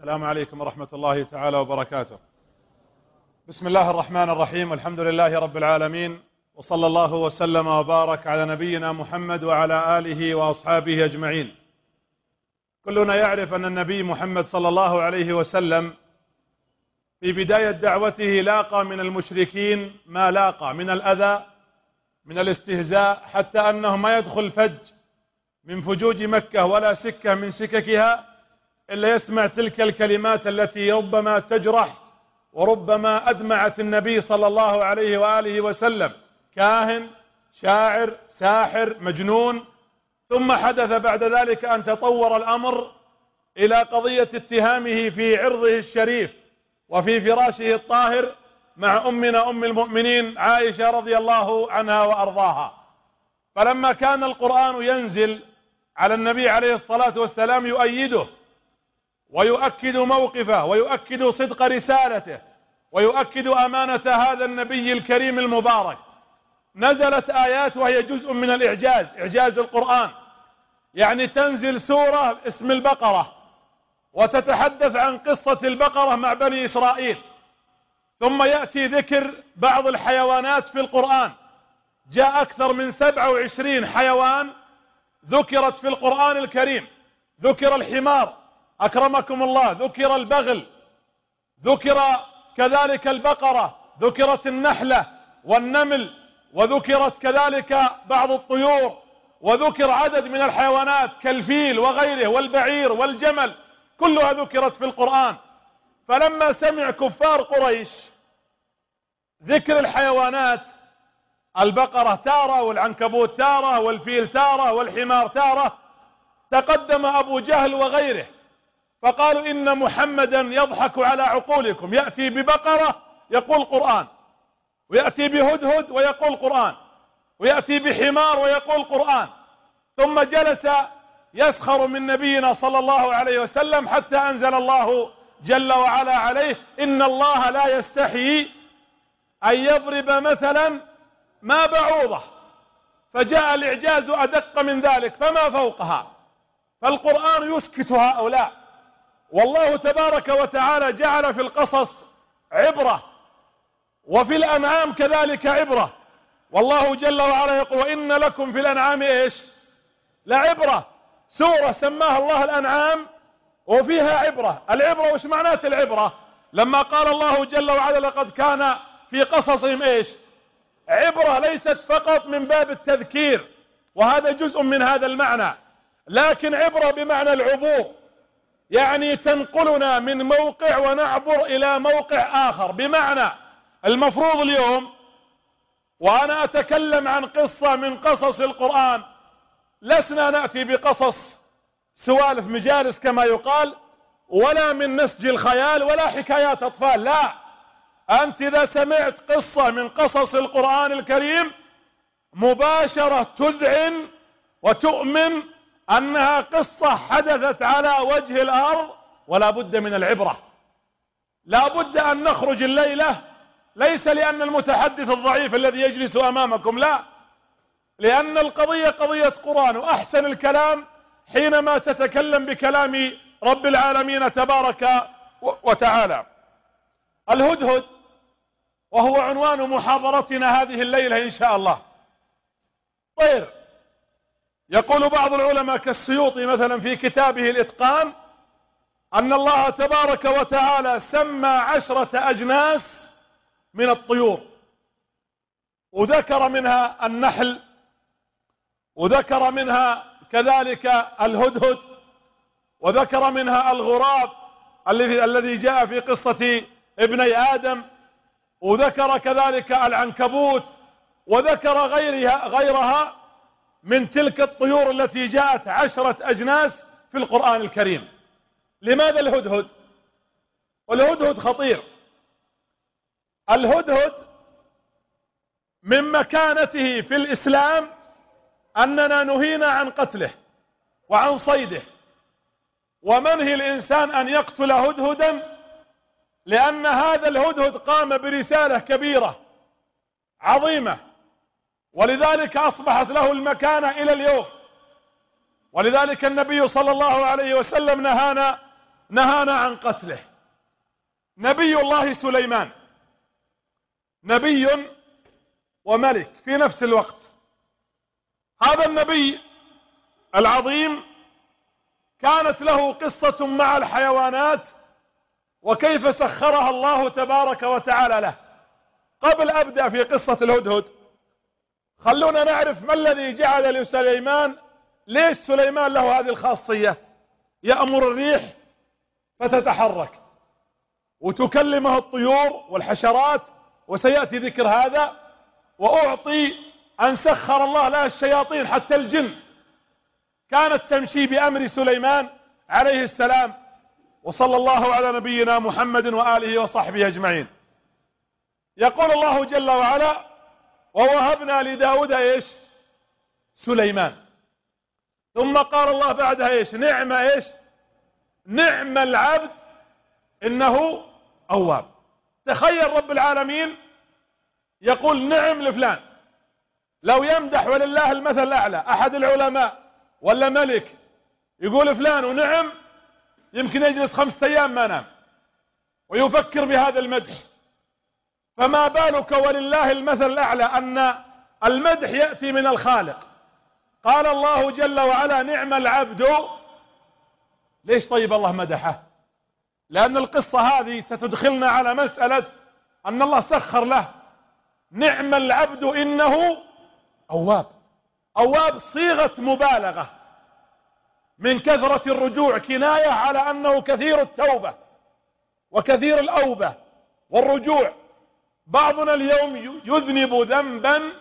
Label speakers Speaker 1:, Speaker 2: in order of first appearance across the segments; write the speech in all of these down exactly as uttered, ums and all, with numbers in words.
Speaker 1: السلام عليكم ورحمة الله تعالى وبركاته. بسم الله الرحمن الرحيم، والحمد لله رب العالمين، وصلى الله وسلم وبارك على نبينا محمد وعلى آله وأصحابه أجمعين. كلنا يعرف أن النبي محمد صلى الله عليه وسلم في بداية دعوته لاقى من المشركين ما لاقى من الأذى، من الاستهزاء، حتى أنه ما يدخل فج من فجوج مكة ولا سكة من سككها إلا يسمع تلك الكلمات التي ربما تجرح وربما أدمعت النبي صلى الله عليه وآله وسلم: كاهن، شاعر، ساحر، مجنون. ثم حدث بعد ذلك أن تطور الأمر إلى قضية اتهامه في عرضه الشريف وفي فراشه الطاهر مع أمنا أم المؤمنين عائشة رضي الله عنها وأرضاها. فلما كان القرآن ينزل على النبي عليه الصلاة والسلام يؤيده ويؤكد موقفه ويؤكد صدق رسالته ويؤكد أمانة هذا النبي الكريم المبارك، نزلت آيات وهي جزء من الإعجاز، إعجاز القرآن. يعني تنزل سورة اسم البقرة وتتحدث عن قصة البقرة مع بني إسرائيل، ثم يأتي ذكر بعض الحيوانات في القرآن. جاء أكثر من سبعة وعشرين حيوان ذكرت في القرآن الكريم. ذكر الحمار أكرمكم الله، ذكر البغل، ذكر كذلك البقرة، ذكرت النحلة والنمل، وذكرت كذلك بعض الطيور، وذكر عدد من الحيوانات كالفيل وغيره والبعير والجمل، كلها ذكرت في القرآن. فلما سمع كفار قريش ذكر الحيوانات، البقرة تارة والعنكبوت تارة والفيل تارة والحمار تارة، تقدم أبو جهل وغيره فقالوا: إن محمدا يضحك على عقولكم، يأتي ببقرة يقول قرآن، ويأتي بهدهد ويقول قرآن، ويأتي بحمار ويقول قرآن. ثم جلس يسخر من نبينا صلى الله عليه وسلم حتى أنزل الله جل وعلا عليه: إن الله لا يستحيي أن يضرب مثلا ما بعوضة. فجاء الإعجاز أدق من ذلك فما فوقها. فالقرآن يسكت هؤلاء، والله تبارك وتعالى جعل في القصص عبرة وفي الأنعام كذلك عبرة. والله جل وعلا يقول: وإن لكم في الأنعام إيش؟ لعبرة. سورة سماها الله الأنعام وفيها عبرة. العبرة وش معنات العبرة؟ لما قال الله جل وعلا: لقد كان في قصصهم إيش؟ عبرة، ليست فقط من باب التذكير، وهذا جزء من هذا المعنى، لكن عبرة بمعنى العبور، يعني تنقلنا من موقع ونعبر إلى موقع آخر. بمعنى المفروض اليوم وأنا أتكلم عن قصة من قصص القرآن، لسنا نأتي بقصص سوالف مجالس كما يقال، ولا من نسج الخيال ولا حكايات أطفال، لا. أنت إذا سمعت قصة من قصص القرآن الكريم مباشرة تذعن وتؤمن أنها قصة حدثت على وجه الأرض، ولا بد من العبرة. لا بد أن نخرج الليلة، ليس لأن المتحدث الضعيف الذي يجلس أمامكم، لا، لأن القضية قضية قرآن، وأحسن الكلام حينما تتكلم بكلام رب العالمين تبارك وتعالى. الهدهد، وهو عنوان محاضرتنا هذه الليلة إن شاء الله، طير. يقول بعض العلماء كالسيوطي مثلا في كتابه الإتقان أن الله تبارك وتعالى سمى عشرة أجناس من الطيور، وذكر منها النحل، وذكر منها كذلك الهدهد، وذكر منها الغراب الذي الذي جاء في قصة ابني آدم، وذكر كذلك العنكبوت، وذكر غيرها غيرها من تلك الطيور التي جاءت عشرة أجناس في القرآن الكريم. لماذا الهدهد؟ والهدهد خطير. الهدهد من مكانته في الإسلام أننا نهينا عن قتله وعن صيده، ومنهي الإنسان أن يقتل هدهدا، لأن هذا الهدهد قام برسالة كبيرة عظيمة، ولذلك أصبحت له المكانة إلى اليوم. ولذلك النبي صلى الله عليه وسلم نهانا نهانا عن قتله. نبي الله سليمان نبي وملك في نفس الوقت. هذا النبي العظيم كانت له قصة مع الحيوانات وكيف سخرها الله تبارك وتعالى له. قبل أبدأ في قصة الهدهد خلونا نعرف ما الذي جعل لسليمان، ليش سليمان له هذه الخاصية؟ يأمر الريح فتتحرك وتكلمه الطيور والحشرات، وسيأتي ذكر هذا. وأعطي أن سخر الله لها الشياطين حتى الجن كانت تمشي بأمر سليمان عليه السلام. وصلى الله على نبينا محمد وآله وصحبه أجمعين. يقول الله جل وعلا: ووهبنا لداود ايش؟ سليمان. ثم قال الله بعدها ايش؟ نعم ايش؟ نعم العبد انه اواب. تخيل رب العالمين يقول نعم لفلان. لو يمدح ولله المثل الاعلى احد العلماء ولا ملك يقول فلان ونعم، يمكن يجلس خمسة ايام ما نام ويفكر بهذا المدح. فما بالك ولله المثل الأعلى أن المدح يأتي من الخالق. قال الله جل وعلا: نعم العبد. ليش طيب الله مدحه؟ لأن القصة هذه ستدخلنا على مسألة أن الله سخر له. نعم العبد إنه أواب. أواب صيغة مبالغة من كثرة الرجوع، كناية على أنه كثير التوبة وكثير الأوبة والرجوع. بعضنا اليوم يذنب ذنبا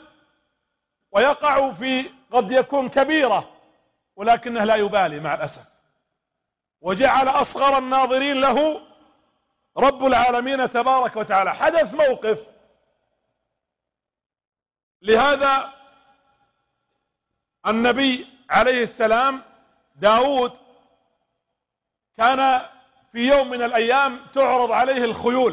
Speaker 1: ويقع في قد يكون كبيرة ولكنه لا يبالي مع الأسف، وجعل أصغر الناظرين له رب العالمين تبارك وتعالى. حدث موقف لهذا النبي عليه السلام داود، كان في يوم من الأيام تعرض عليه الخيول،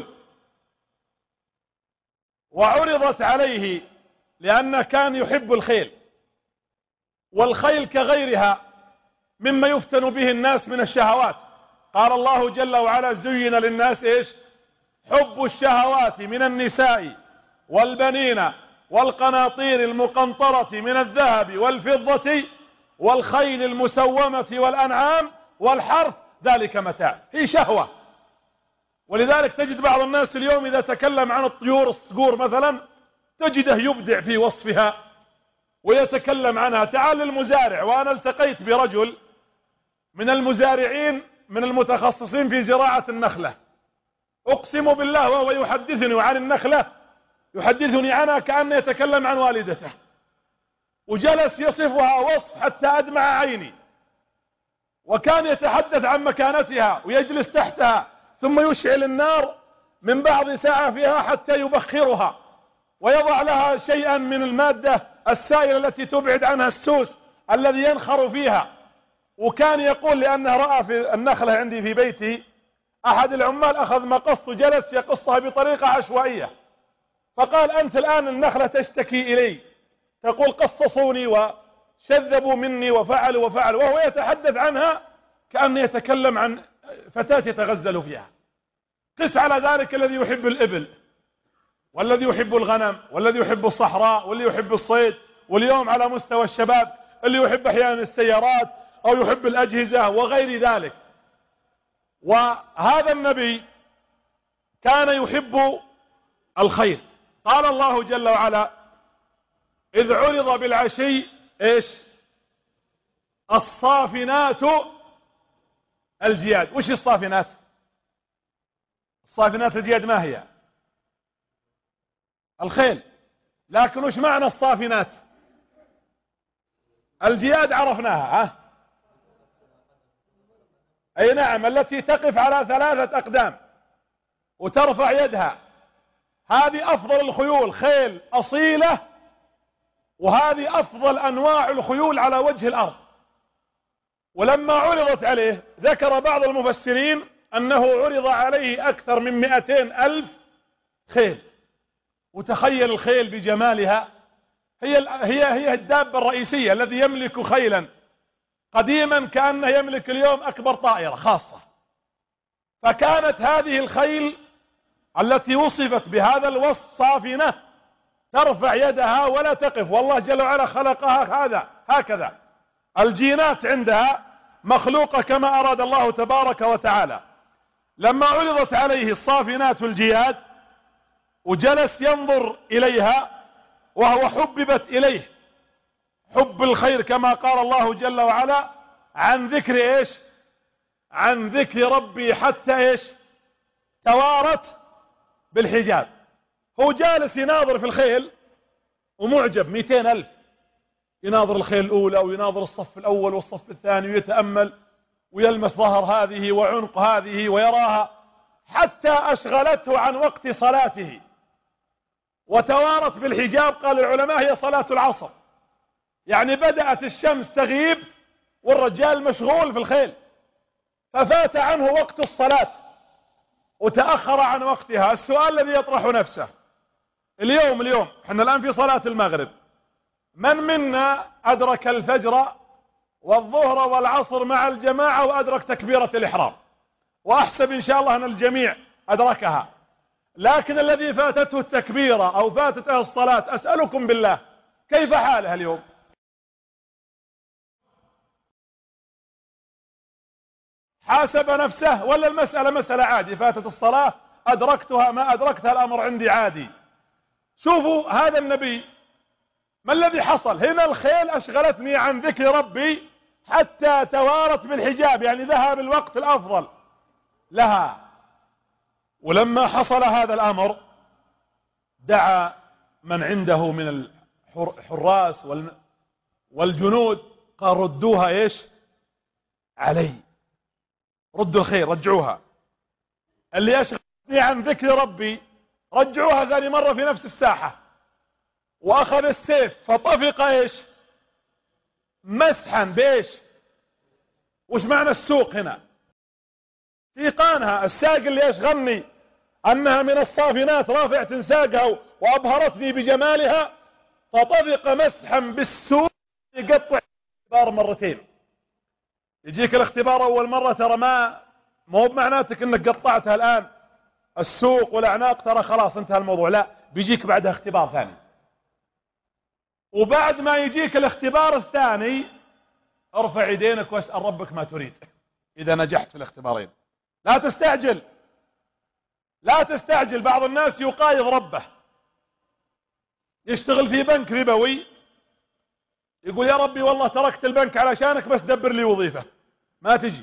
Speaker 1: وعرضت عليه لأنه كان يحب الخيل، والخيل كغيرها مما يفتن به الناس من الشهوات. قال الله جل وعلا: زين للناس ايش؟ حب الشهوات من النساء والبنين والقناطير المقنطرة من الذهب والفضة والخيل المسومة والأنعام والحرث، ذلك متاع. هي شهوة. ولذلك تجد بعض الناس اليوم إذا تكلم عن الطيور، الصقور مثلا، تجده يبدع في وصفها ويتكلم عنها. تعال للمزارع، وأنا التقيت برجل من المزارعين من المتخصصين في زراعة النخلة، أقسم بالله وهو يحدثني عن النخلة يحدثني عنها كأنه يتكلم عن والدته، وجلس يصفها وصف حتى أدمع عيني. وكان يتحدث عن مكانتها ويجلس تحتها ثم يشعل النار من بعض ساعة فيها حتى يبخرها ويضع لها شيئا من المادة السائلة التي تبعد عنها السوس الذي ينخر فيها. وكان يقول لأنه رأى في النخلة عندي في بيتي أحد العمال أخذ مقص وجلس يقصها بطريقة عشوائية، فقال: أنت الآن النخلة تشتكي إلي، تقول قصصوني وشذبوا مني وفعلوا وفعلوا، وهو يتحدث عنها كأنه يتكلم عن فتاة يتغزل فيها. قس على ذلك الذي يحب الإبل والذي يحب الغنم والذي يحب الصحراء والذي يحب الصيد، واليوم على مستوى الشباب اللي يحب أحيانا السيارات أو يحب الأجهزة وغير ذلك. وهذا النبي كان يحب الخير. قال الله جل وعلا: إذ عرض بالعشي إيش؟ الصافنات الجياد. وش الصافنات؟ الصافنات الجياد ما هي؟ الخيل. لكن وش معنى الصافنات؟ الجياد عرفناها، ها؟ أي نعم، التي تقف على ثلاثة أقدام وترفع يدها. هذه أفضل الخيول، خيل أصيلة، وهذه أفضل أنواع الخيول على وجه الأرض. ولما عرضت عليه ذكر بعض المفسرين أنه عرض عليه أكثر من مئتين ألف خيل. وتخيل الخيل بجمالها، هي هي هي الدابة الرئيسية. الذي يملك خيلا قديما كأنه يملك اليوم أكبر طائرة خاصة، فكانت هذه الخيل التي وصفت بهذا الوصف صافنة ترفع يدها ولا تقف، والله جل وعلا خلقها هذا هكذا، الجينات عندها مخلوقة كما أراد الله تبارك وتعالى. لما عرضت عليه الصافنات الجياد وجلس ينظر إليها وهو حببت إليه حب الخير كما قال الله جل وعلا عن ذكر إيش؟ عن ذكر ربي حتى إيش؟ توارت بالحجاب. هو جالس يناظر في الخيل ومعجب، مئتين ألف، يناظر الخيل الأولى ويناظر الصف الأول والصف الثاني ويتأمل ويلمس ظهر هذه وعنق هذه ويراها، حتى أشغلته عن وقت صلاته وتوارت بالحجاب. قال العلماء هي صلاة العصر، يعني بدأت الشمس تغيب والرجال مشغول في الخيل، ففات عنه وقت الصلاة وتأخر عن وقتها. السؤال الذي يطرح نفسه اليوم اليوم احنا الآن في صلاة المغرب، من منا أدرك الفجر والظهر والعصر مع الجماعة وأدرك تكبيرة الإحرام؟ وأحسب إن شاء الله أن الجميع أدركها، لكن الذي فاتته التكبيرة أو فاتته الصلاة أسألكم بالله كيف حالها اليوم؟ حاسب نفسه ولا المسألة مسألة عادي؟ فاتت الصلاة أدركتها ما أدركتها الأمر عندي عادي. شوفوا هذا النبي ما الذي حصل هنا؟ الخيل أشغلتني عن ذكر ربي حتى توارت بالحجاب، يعني ذهب الوقت الأفضل لها. ولما حصل هذا الأمر دعا من عنده من الحراس والجنود، قال ردوها إيش علي، ردوا الخير، رجعوها. اللي أشغلني عن ذكر ربي رجعوها ثاني مرة في نفس الساحة، وأخذ السيف فطفق إيش مسحا بإيش؟ وش معنى السوق هنا؟ سيقانها، الساق اللي أشغلني أنها من الصافنات رافعة ساقها وأبهرتني بجمالها، فطفق مسحا بالسوق يقطع الاختبار مرتين. يجيك الاختبار أول مرة ترى ما مو بمعناتك أنك قطعتها الآن السوق والأعناق ترى خلاص انتهى الموضوع، لا، بيجيك بعدها اختبار ثاني، وبعد ما يجيك الاختبار الثاني ارفع يدينك واسأل ربك ما تريد إذا نجحت في الاختبارين. لا تستعجل، لا تستعجل. بعض الناس يقايض ربه، يشتغل في بنك ربوي، يقول يا ربي والله تركت البنك علشانك بس دبر لي وظيفة، ما تجي.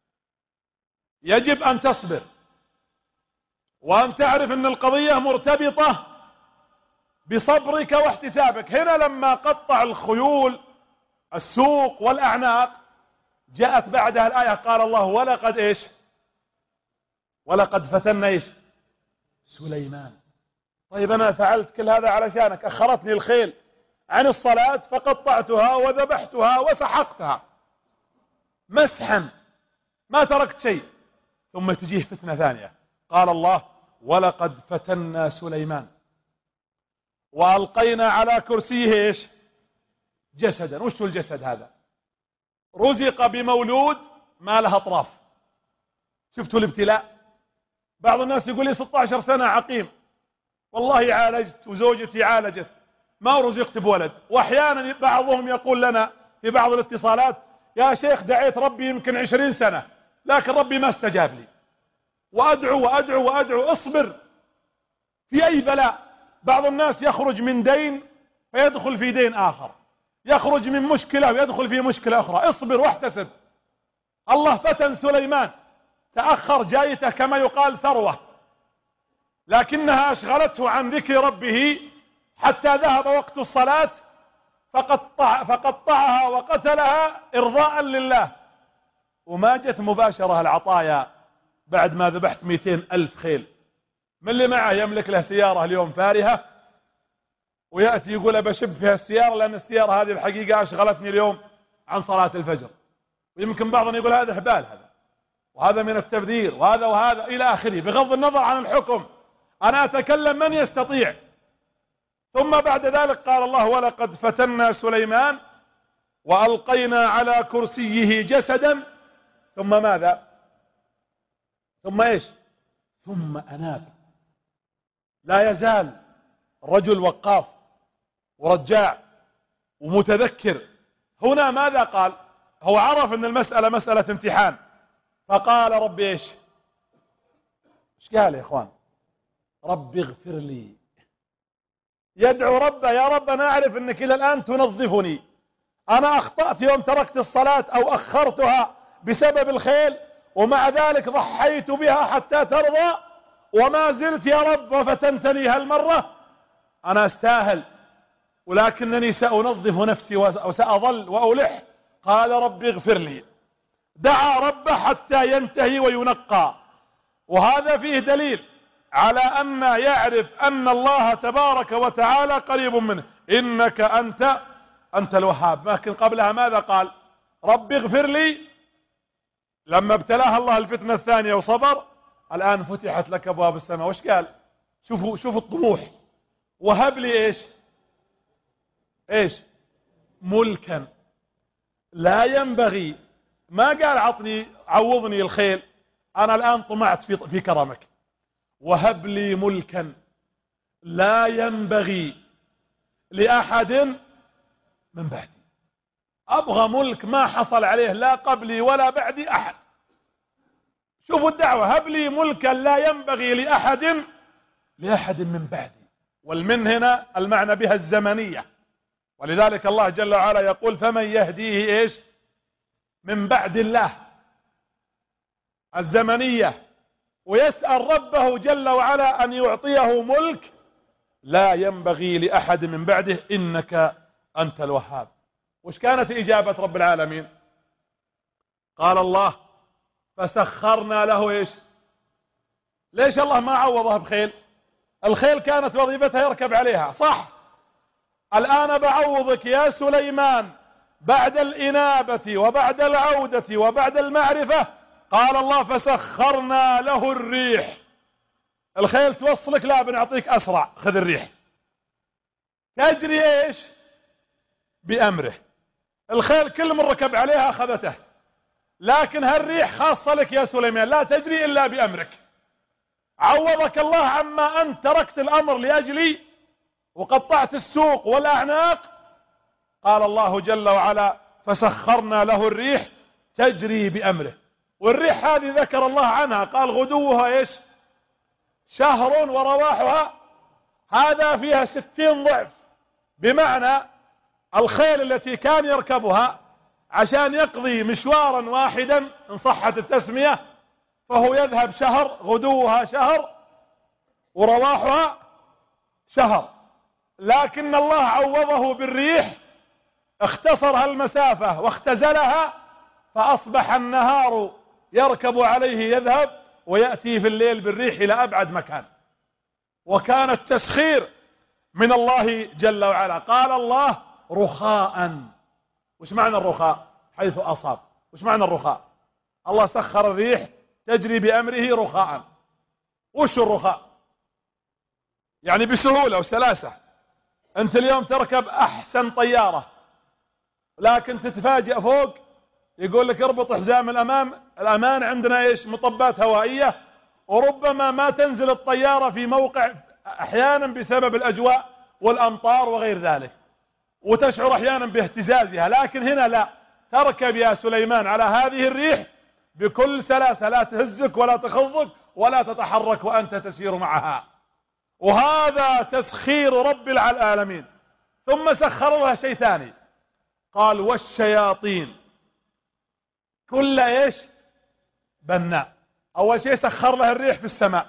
Speaker 1: يجب أن تصبر وأن تعرف أن القضية مرتبطة بصبرك واحتسابك. هنا لما قطع الخيول السوق والأعناق جاءت بعدها الآية قال الله ولقد إيش؟ ولقد فتنا إيش؟ سليمان. طيب أنا فعلت كل هذا علشانك، أخرتني الخيل عن الصلاة فقطعتها وذبحتها وسحقتها مسحا، ما تركت شيء، ثم تجيه فتنة ثانية. قال الله ولقد فتنا سليمان وألقينا على كرسيه إيش؟ جسدا. وش هو الجسد هذا؟ رزق بمولود ما له أطراف. شفتوا الابتلاء؟ بعض الناس يقول لي ستة عشر سنة عقيم، والله عالجت وزوجتي عالجت ما رزقت بولد. وأحيانا بعضهم يقول لنا في بعض الاتصالات يا شيخ دعيت ربي يمكن عشرين سنة لكن ربي ما استجاب لي، وأدعو وأدعو وأدعو. اصبر في أي بلاء. بعض الناس يخرج من دين فيدخل في دين آخر، يخرج من مشكلة ويدخل في مشكلة أخرى. اصبر واحتسب. الله فتن سليمان، تأخر جايته كما يقال ثروة، لكنها أشغلته عن ذكر ربه حتى ذهب وقت الصلاة فقطع فقطعها وقتلها إرضاء لله. وما جت مباشرة العطايا بعد ما ذبحت مئتين ألف خيل. من اللي معه يملك له سيارة اليوم فارهة ويأتي يقول بشب فيها السيارة لأن السيارة هذه الحقيقة أشغلتني اليوم عن صلاة الفجر. ويمكن بعضنا يقول هذا حبال، هذا وهذا من التبذير وهذا وهذا إلى آخره، بغض النظر عن الحكم أنا أتكلم من يستطيع. ثم بعد ذلك قال الله ولقد فتنا سليمان وألقينا على كرسيه جسدا ثم ماذا؟ ثم إيش؟ ثم أناب. لا يزال الرجل وقاف ورجاع ومتذكر. هنا ماذا قال؟ هو عرف أن المسألة مسألة امتحان، فقال ربي إيش؟ إيش قال يا إخوان؟ ربي اغفر لي. يدعو ربه: يا رب أنا أعرف أنك إلى الآن تنظفني، أنا أخطأت يوم تركت الصلاة أو أخرتها بسبب الخيل، ومع ذلك ضحيت بها حتى ترضى، وما زلت يا رب وفتنتني هالمرة. أنا أستاهل، ولكنني سأنظف نفسي وسأظل وألح. قال ربي اغفر لي. دعا ربه حتى ينتهي وينقى. وهذا فيه دليل على أن يعرف أن الله تبارك وتعالى قريب منه. إنك أنت أنت الوهاب. لكن قبلها ماذا قال؟ ربي اغفر لي. لما ابتلاه الله الفتنة الثانية وصبر، الآن فتحت لك أبواب السماء. وش قال؟ شوفوا شوفوا الطموح. وهب لي إيش؟ إيش؟ ملكا لا ينبغي. ما قال عطني عوضني الخيل، أنا الآن طمعت في, في كرمك. وهب لي ملكا لا ينبغي لأحد من بعدي. أبغى ملك ما حصل عليه لا قبلي ولا بعدي أحد. شوفوا الدعوة: هب لي ملكا لا ينبغي لأحد لأحد من بعدي. والمن هنا المعنى بها الزمنية، ولذلك الله جل وعلا يقول: فمن يهديه إيش؟ من بعد الله، الزمنية. ويسأل ربه جل وعلا أن يعطيه ملك لا ينبغي لأحد من بعده، إنك أنت الوهاب. وش كانت إجابة رب العالمين؟ قال الله: فسخرنا له إيش؟ ليش الله ما عوضه بخيل؟ الخيل كانت وظيفتها يركب عليها، صح؟ الآن بعوضك يا سليمان بعد الإنابة وبعد العودة وبعد المعرفة. قال الله: فسخرنا له الريح. الخيل توصلك، لا بنعطيك أسرع، خذ الريح. تجري إيش؟ بأمره. الخيل كل من ركب عليها أخذته، لكن هالريح خاصة لك يا سليمان، لا تجري إلا بأمرك. عوضك الله عما أنت تركت الأمر لأجلي وقطعت السوق والأعناق. قال الله جل وعلا: فسخرنا له الريح تجري بأمره. والريح هذه ذكر الله عنها، قال: غدوها إيش؟ شهر ورواحها. هذا فيها ستين ضعف. بمعنى الخيل التي كان يركبها عشان يقضي مشوارا واحدا إن صحت التسمية، فهو يذهب شهر، غدوها شهر ورواحها شهر. لكن الله عوضه بالريح، اختصر المسافة واختزلها، فأصبح النهار يركب عليه يذهب، ويأتي في الليل بالريح إلى أبعد مكان. وكان التسخير من الله جل وعلا. قال الله: رخاء. وش معنى الرخاء؟ حيث أصاب. وش معنى الرخاء؟ الله سخر الريح تجري بأمره رخاء. وش الرخاء؟ يعني بسهولة وسلاسة. أنت اليوم تركب أحسن طيارة، لكن تتفاجأ فوق يقول لك اربط حزام الأمام، الأمان عندنا إيش؟ مطبات هوائية، وربما ما تنزل الطيارة في موقع أحيانا بسبب الأجواء والأمطار وغير ذلك، وتشعر أحيانا باهتزازها. لكن هنا لا، تركب يا سليمان على هذه الريح بكل سلاسة، لا تهزك ولا تخضك ولا تتحرك وأنت تسير معها. وهذا تسخير رب العالمين. ثم سخر لها شيء ثاني، قال: والشياطين كل ايش؟ بناء. اول شيء سخر لها الريح في السماء،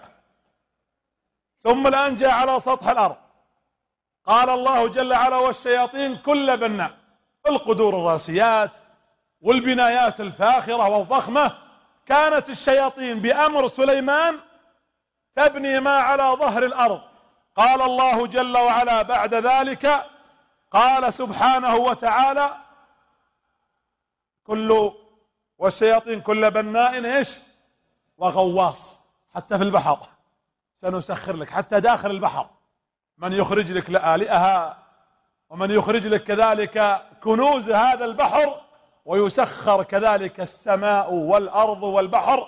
Speaker 1: ثم الآن جاء على سطح الأرض. قال الله جل وعلا: والشياطين كل بناء. القدور الراسيات والبنايات الفاخرة والضخمة، كانت الشياطين بأمر سليمان تبني ما على ظهر الأرض. قال الله جل وعلا بعد ذلك، قال سبحانه وتعالى: كل والشياطين كل بناء ايش؟ وغواص. حتى في البحر سنسخر لك، حتى داخل البحر، من يخرج لك لآلئها، ومن يخرج لك كذلك كنوز هذا البحر، ويسخر كذلك السماء والأرض والبحر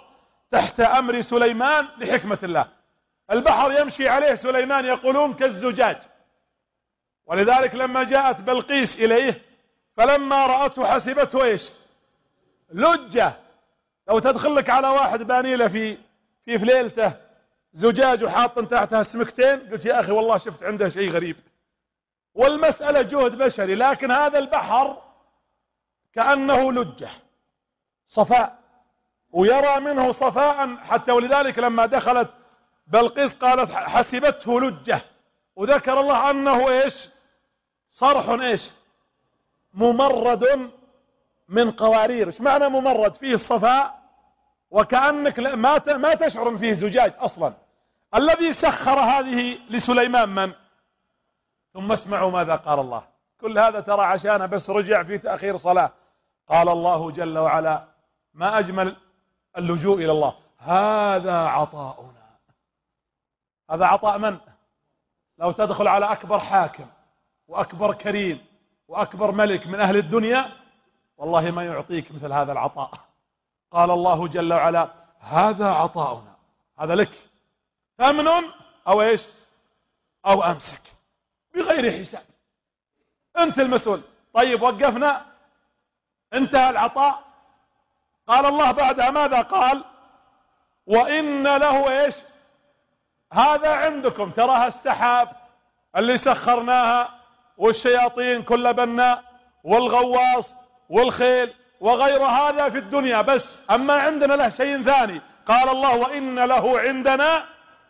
Speaker 1: تحت أمر سليمان لحكمة الله. البحر يمشي عليه سليمان يقولون كالزجاج، ولذلك لما جاءت بلقيس إليه فلما رأته حسبته إيش؟ لجة. لو تدخل لك على واحد بانيلة في في فليلته زجاج وحاط تحتها سمكتين، قلت يا أخي والله شفت عنده شيء غريب. والمسألة جهد بشري، لكن هذا البحر كأنه لجة صفاء، ويرى منه صفاء حتى، ولذلك لما دخلت بلقيس قالت حسبته لجة، وذكر الله أنه إيش؟ صرح إيش؟ ممرد من قوارير. ايش معنى ممرد؟ فيه الصفاء وكأنك ما ما تشعر فيه زجاج أصلا. الذي سخر هذه لسليمان من؟ ثم اسمعوا ماذا قال الله. كل هذا ترى عشان بس رجع في تأخير صلاة. قال الله جل وعلا: ما أجمل اللجوء إلى الله، هذا عطاؤنا. هذا عطاء من؟ لو تدخل على أكبر حاكم وأكبر كريم وأكبر ملك من أهل الدنيا والله ما يعطيك مثل هذا العطاء. قال الله جل وعلا: هذا عطاؤنا، هذا لك، ثمن أو إيش؟ أو أمسك، بغير حساب، أنت المسؤول. طيب وقفنا، انتهى العطاء. قال الله بعدها ماذا قال؟ وإن له إيش؟ هذا عندكم، تراها السحاب اللي سخرناها والشياطين كل بناء والغواص والخيل وغير هذا في الدنيا، بس أما عندنا له شيء ثاني. قال الله: وإن له عندنا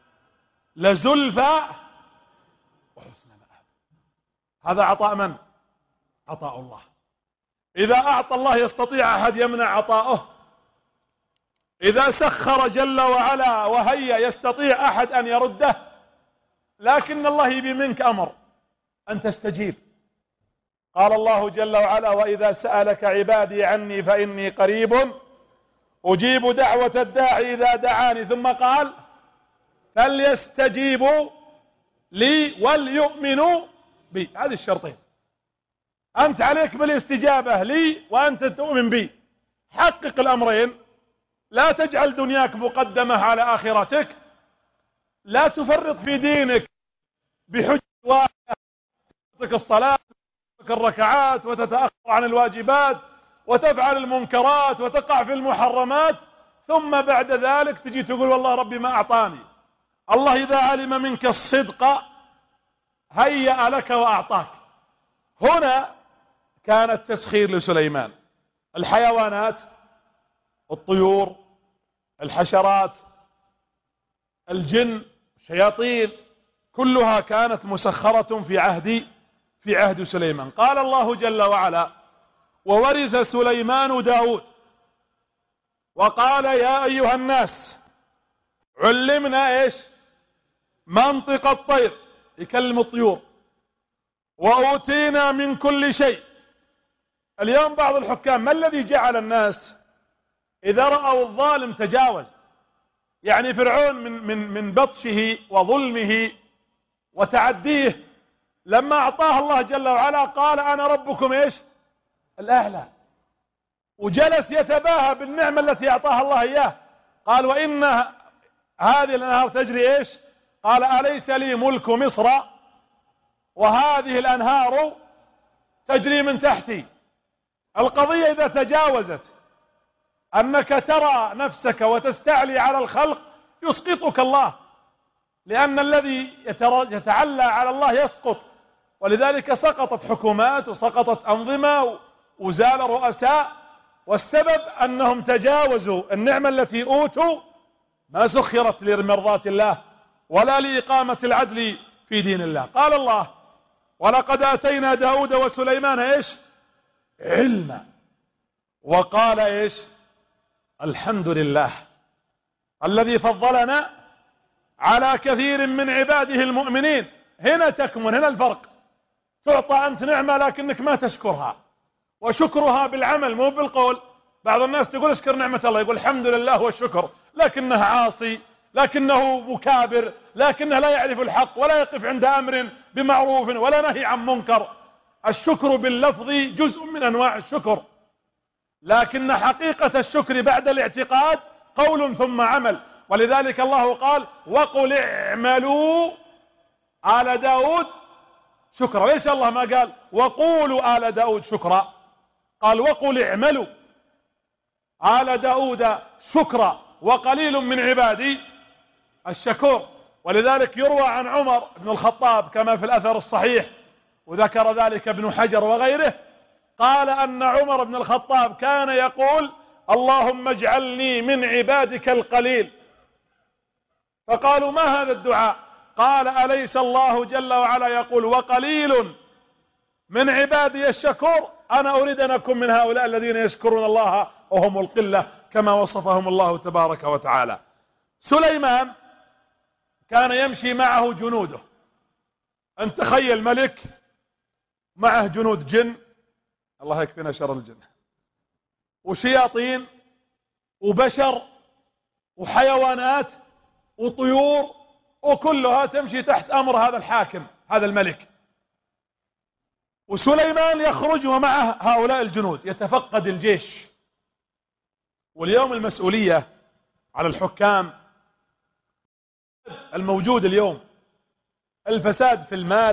Speaker 1: لزلفى وحسن مآب. هذا عطاء من؟ عطاء الله. إذا أعطى الله يستطيع أحد يمنع عطاؤه؟ إذا سخر جل وعلا وهيا يستطيع أحد أن يرده؟ لكن الله يبي منك أمر، أن تستجيب. قال الله جل وعلا: وإذا سألك عبادي عني فإني قريب أجيب دعوة الداعي إذا دعاني. ثم قال: فليستجيبوا لي وليؤمنوا بي. هذه الشرطين. أنت عليك بالاستجابة لي وأنت تؤمن بي. حقق الأمرين، لا تجعل دنياك مقدمة على آخرتك، لا تفرط في دينك بحجة واحدة، تترك الصلاة وتترك الركعات وتتأخر عن الواجبات وتفعل المنكرات وتقع في المحرمات، ثم بعد ذلك تجي تقول والله ربي ما أعطاني. الله إذا علم منك الصدق هيأ لك وأعطاك. هنا كان التسخير لسليمان. الحيوانات، الطيور، الحشرات، الجن، الشياطين، كلها كانت مسخرة في عهد في عهد سليمان. قال الله جل وعلا: وورث سليمان داود وقال يا أيها الناس علمنا إيش؟ منطق الطير، يكلم الطيور، وأوتينا من كل شيء. اليوم بعض الحكام ما الذي جعل الناس إذا رأوا الظالم تجاوز؟ يعني فرعون من من من بطشه وظلمه وتعديه لما أعطاه الله جل وعلا قال أنا ربكم إيش؟ الأعلى، وجلس يتباهى بالنعمة التي أعطاها الله إياه. قال وإن هذه الأنهار تجري إيش؟ قال أليس لي ملك مصر وهذه الأنهار تجري من تحتي. القضية إذا تجاوزت أنك ترى نفسك وتستعلي على الخلق يسقطك الله، لأن الذي يتعلى على الله يسقط. ولذلك سقطت حكومات وسقطت أنظمة وزال رؤساء، والسبب أنهم تجاوزوا النعمة التي أوتوا، ما سخرت لمرضاة الله ولا لإقامة العدل في دين الله. قال الله ولقد آتينا داود وسليمان إيش؟ علما. وقال إيش؟ الحمد لله الذي فضلنا على كثير من عباده المؤمنين. هنا تكمن، هنا الفرق. تعطى أنت نعمة لكنك ما تشكرها، وشكرها بالعمل مو بالقول. بعض الناس تقول اشكر نعمة الله، يقول الحمد لله والشكر، لكنه عاصي، لكنه مكابر، لكنه لا يعرف الحق ولا يقف عند أمر بمعروف ولا نهي عن منكر. الشكر باللفظ جزء من أنواع الشكر، لكن حقيقة الشكر بعد الاعتقاد قول ثم عمل. ولذلك الله قال وقل اعملوا آل داود شكرا. ليش الله ما قال وقولوا آل داود شكرا؟ قال وقل اعملوا آل داود شكرا وقليل من عبادي الشكور. ولذلك يروى عن عمر بن الخطاب كما في الأثر الصحيح، وذكر ذلك ابن حجر وغيره، قال أن عمر بن الخطاب كان يقول اللهم اجعلني من عبادك القليل. فقالوا ما هذا الدعاء؟ قال أليس الله جل وعلا يقول وقليل من عبادي الشكور؟ أنا أريد أن أكون من هؤلاء الذين يشكرون الله وهم القلة كما وصفهم الله تبارك وتعالى. سليمان كان يمشي معه جنوده. أن تخيل ملك معه جنود جن، الله يكفينا شر الجن، وشياطين وبشر وحيوانات وطيور، وكلها تمشي تحت أمر هذا الحاكم هذا الملك. وسليمان يخرج ومعه هؤلاء الجنود يتفقد الجيش. واليوم المسؤولية على الحكام الموجود اليوم، الفساد في المال،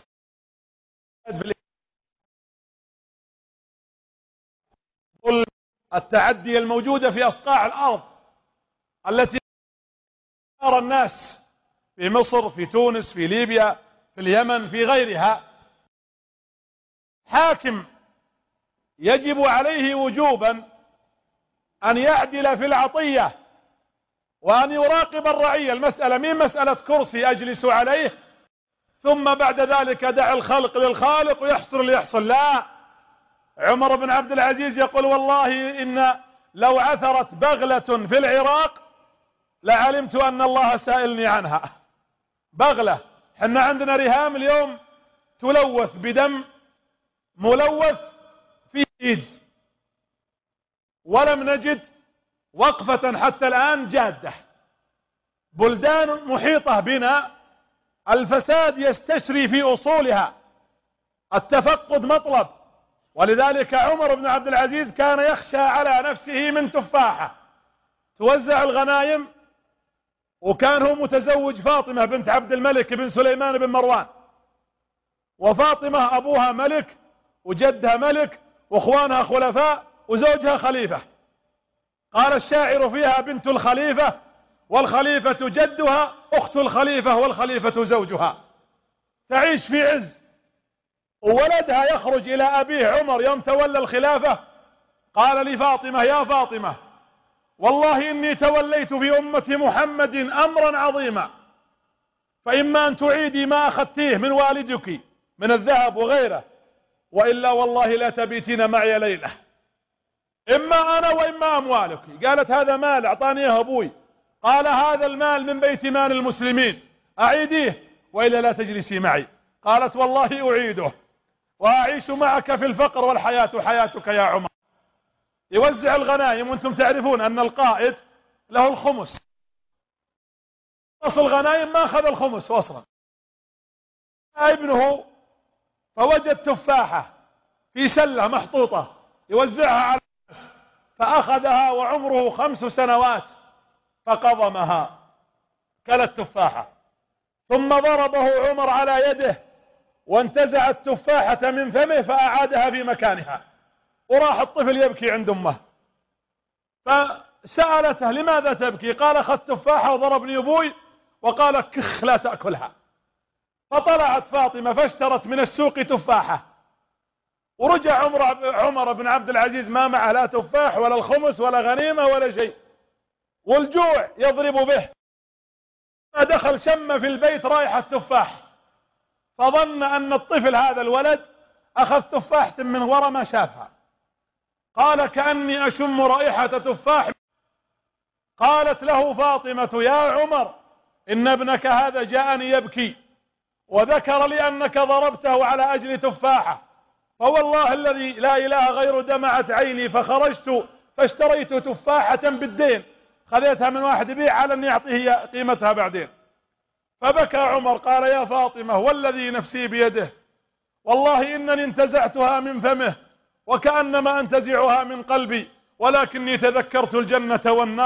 Speaker 1: في التعدي الموجودة في أصقاع الأرض التي أرى الناس في مصر، في تونس، في ليبيا، في اليمن، في غيرها. حاكم يجب عليه وجوبا أن يعدل في العطية وأن يراقب الرعية. المسألة مين مسألة كرسي أجلس عليه ثم بعد ذلك دع الخلق للخالق ويحصل اللي يحصل. لا، عمر بن عبد العزيز يقول والله إن لو عثرت بغلة في العراق لعلمت أن الله سائلني عنها. بغلة، حنا عندنا رهام اليوم تلوث بدم ملوث في إيدز، ولم نجد وقفة حتى الآن جادة. بلدان محيطة بنا الفساد يستشري في أصولها، التفقد مطلب. ولذلك عمر بن عبد العزيز كان يخشى على نفسه من تفاحة توزع الغنائم، وكان هو متزوج فاطمة بنت عبد الملك بن سليمان بن مروان، وفاطمة أبوها ملك وجدها ملك واخوانها خلفاء وزوجها خليفة. قال الشاعر فيها بنت الخليفة والخليفة جدها، أخت الخليفة والخليفة زوجها، تعيش في عز. وولدها يخرج إلى أبيه عمر يوم تولى الخلافة قال لفاطمة يا فاطمة والله إني توليت في أمة محمد أمرا عظيما، فإما أن تعيدي ما أخذتيه من والدك من الذهب وغيره، وإلا والله لا تبيتين معي ليلة، إما أنا وإما أموالك. قالت هذا مال أعطاني إياه أبوي. قال هذا المال من بيت مال المسلمين، أعيديه وإلا لا تجلسي معي. قالت والله أعيده وأعيش معك في الفقر والحياة حياتك يا عمر. يوزع الغنائم، وانتم تعرفون أن القائد له الخمس، أصل الغنائم ما أخذ الخمس وصلا. ابنه فوجد تفاحة في سلة محطوطة يوزعها على الناس، فأخذها وعمره خمس سنوات فقضمها، كل التفاحة. ثم ضربه عمر على يده وانتزع التفاحة من فمه فأعادها في مكانها، وراح الطفل يبكي عند أمه. فسألته لماذا تبكي؟ قال أخذت تفاحة وضربني أبوي وقال كخ لا تأكلها. فطلعت فاطمة فاشترت من السوق تفاحة، ورجع عمر, عمر بن عبد العزيز ما معه لا تفاح ولا الخمس ولا غنيمة ولا شيء، والجوع يضرب به. ما دخل شم في البيت رائحة تفاح، فظن أن الطفل هذا الولد أخذ تفاحة من وراء ما شافها. قال كأني أشم رائحة تفاح. قالت له فاطمة يا عمر إن ابنك هذا جاءني يبكي وذكر لي أنك ضربته على أجل تفاحة، فوالله الذي لا إله غير دمعت عيني فخرجت فاشتريت تفاحة بالدين، خذيتها من واحد يبيع على أن يعطيه قيمتها بعدين. فبكى عمر قال يا فاطمة والذي نفسي بيده والله إنني انتزعتها من فمه وكأنما أنتزعها من قلبي، ولكني تذكرت الجنة والنار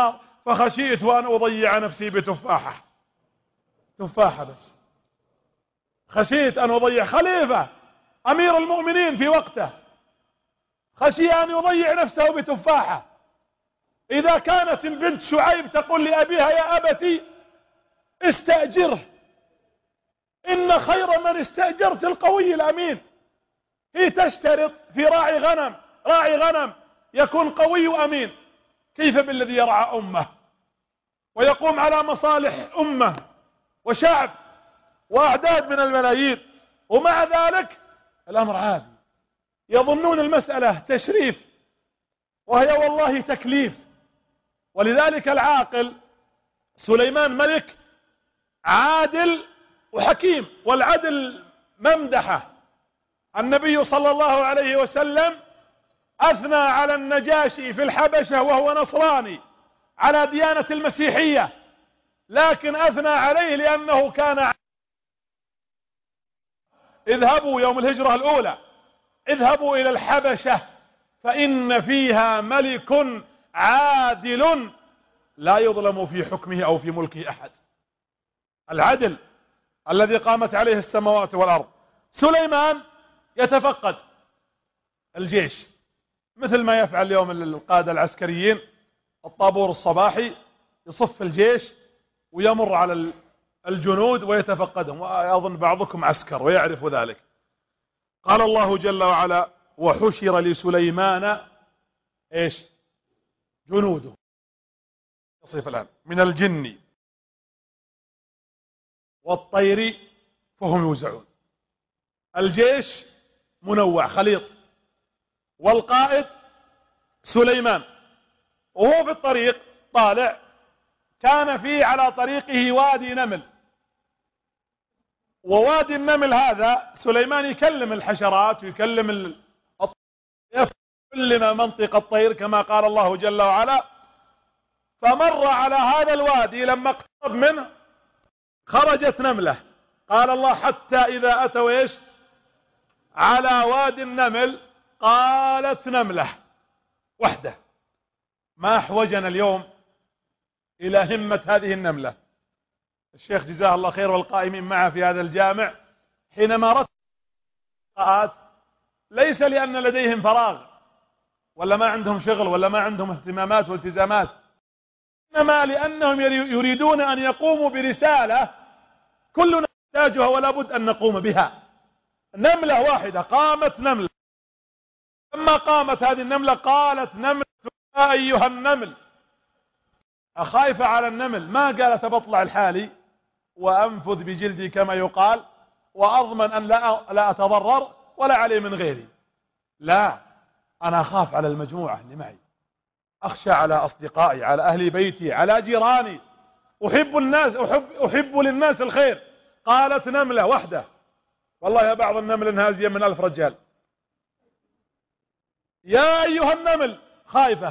Speaker 1: فخشيت وأن أضيع نفسي بتفاحة، تفاحة بس، خشيت أن أضيع خليفة أمير المؤمنين في وقته، خشي أن يضيع نفسه بتفاحة. إذا كانت البنت شعيب تقول لأبيها يا أبتي استأجره، إن خير من استأجرت القوي الأمين. هي تشترط في راعي غنم، راعي غنم يكون قوي وأمين، كيف بالذي يرعى أمه ويقوم على مصالح أمة وشعب وأعداد من الملايين، ومع ذلك الأمر عادي، يظنون المسألة تشريف وهي والله تكليف. ولذلك العاقل سليمان ملك عادل وحكيم، والعدل ممدحة. النبي صلى الله عليه وسلم أثنى على النجاشي في الحبشة وهو نصراني على ديانة المسيحية، لكن أثنى عليه لأنه كان. اذهبوا يوم الهجرة الأولى، اذهبوا إلى الحبشة فإن فيها ملك عادل لا يظلم في حكمه أو في ملكه أحد. العدل الذي قامت عليه السماوات والأرض. سليمان يتفقد الجيش مثل ما يفعل اليوم القادة العسكريين، الطابور الصباحي يصف الجيش ويمر على الجنود ويتفقدهم، وأظن بعضكم عسكر ويعرف ذلك. قال الله جل وعلا وحشر لسليمان ايش جنوده، يصف الآن من الجن والطير فهم يوزعون. الجيش منوع خليط، والقائد سليمان، وهو في الطريق طالع كان فيه على طريقه وادي نمل، ووادي النمل هذا سليمان يكلم الحشرات ويكلم الطير، يكلم منطق الطير كما قال الله جل وعلا. فمر على هذا الوادي لما اقترب منه خرجت نملة، قال الله حتى إذا أتوا إيش على وادي النمل قالت نملة وحده. ما أحوجنا اليوم إلى همة هذه النملة. الشيخ جزاه الله خير والقائمين معه في هذا الجامع حينما رتب اللقاءات ليس لأن لديهم فراغ ولا ما عندهم شغل ولا ما عندهم اهتمامات والتزامات، إنما لأنهم يريدون أن يقوموا برسالة كلنا نحتاجها ولا بد أن نقوم بها. نملة واحدة قامت نملة، لما قامت هذه النملة قالت نملة يا أيها النمل، أخايفة على النمل، ما قالت بطلع الحالي وأنفذ بجلدي كما يقال وأضمن أن لا, لا أتضرر ولا علي من غيري، لا، أنا أخاف على المجموعة اللي معي، أخشى على أصدقائي، على أهل بيتي، على جيراني، أحب الناس، أحب, أحب للناس الخير. قالت نملة وحده، والله يا بعض النمل انها ازين من ألف رجال. يا أيها النمل خايفة.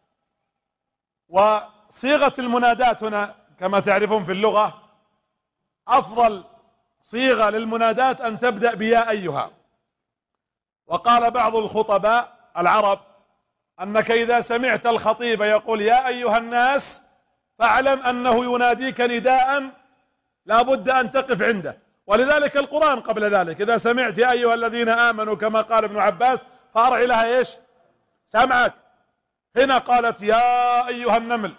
Speaker 1: وصيغة المنادات هنا كما تعرفون في اللغة أفضل صيغة للمنادات أن تبدأ بيا أيها. وقال بعض الخطباء العرب أنك إذا سمعت الخطيب يقول يا أيها الناس فاعلم أنه يناديك نداء لا بد أن تقف عنده. ولذلك القرآن قبل ذلك إذا سمعت يا أيها الذين آمنوا كما قال ابن عباس فأرعي لها إيش سمعك. هنا قالت يا أيها النمل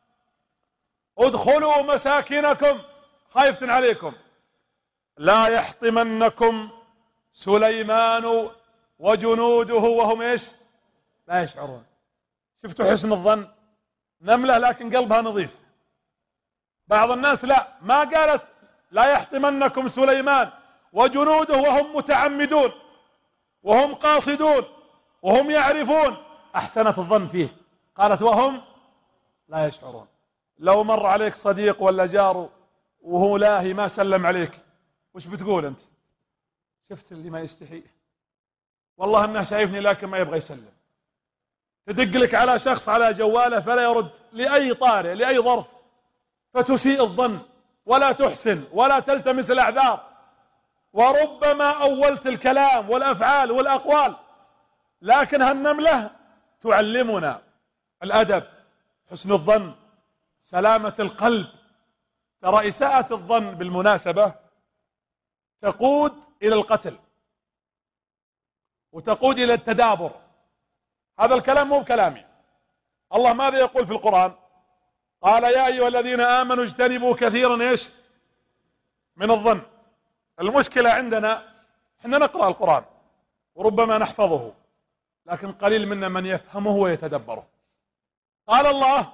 Speaker 1: ادخلوا مساكنكم، خايفة عليكم، لا يحطمنكم سليمان وجنوده وهم إيش لا يشعرون. شفتوا حسن الظن، نملة لكن قلبها نظيف. بعض الناس لا، ما قالت لا يحطمنكم سليمان وجنوده وهم متعمدون وهم قاصدون وهم يعرفون، أحسنت الظن فيه، قالت وهم لا يشعرون. لو مر عليك صديق ولا جار وهو لاهي ما سلم عليك وش بتقول أنت؟ شفت اللي ما يستحي، والله أنه شايفني لكن ما يبغى يسلم. تدق لك على شخص على جواله فلا يرد لأي طارئ لأي ظرف، فتسيء الظن ولا تحسن ولا تلتمس الأعذار، وربما أولت الكلام والأفعال والأقوال. لكن هالنملة تعلمنا الأدب، حسن الظن، سلامة القلب. ترى إساءة الظن بالمناسبة تقود إلى القتل وتقود إلى التدابر. هذا الكلام مو بكلامي. الله ماذا يقول في القرآن؟ قال يا أيها الذين آمنوا اجتنبوا كثيرا إيش من الظن. المشكلة عندنا احنا نقرأ القرآن وربما نحفظه، لكن قليل منا من يفهمه ويتدبره. قال الله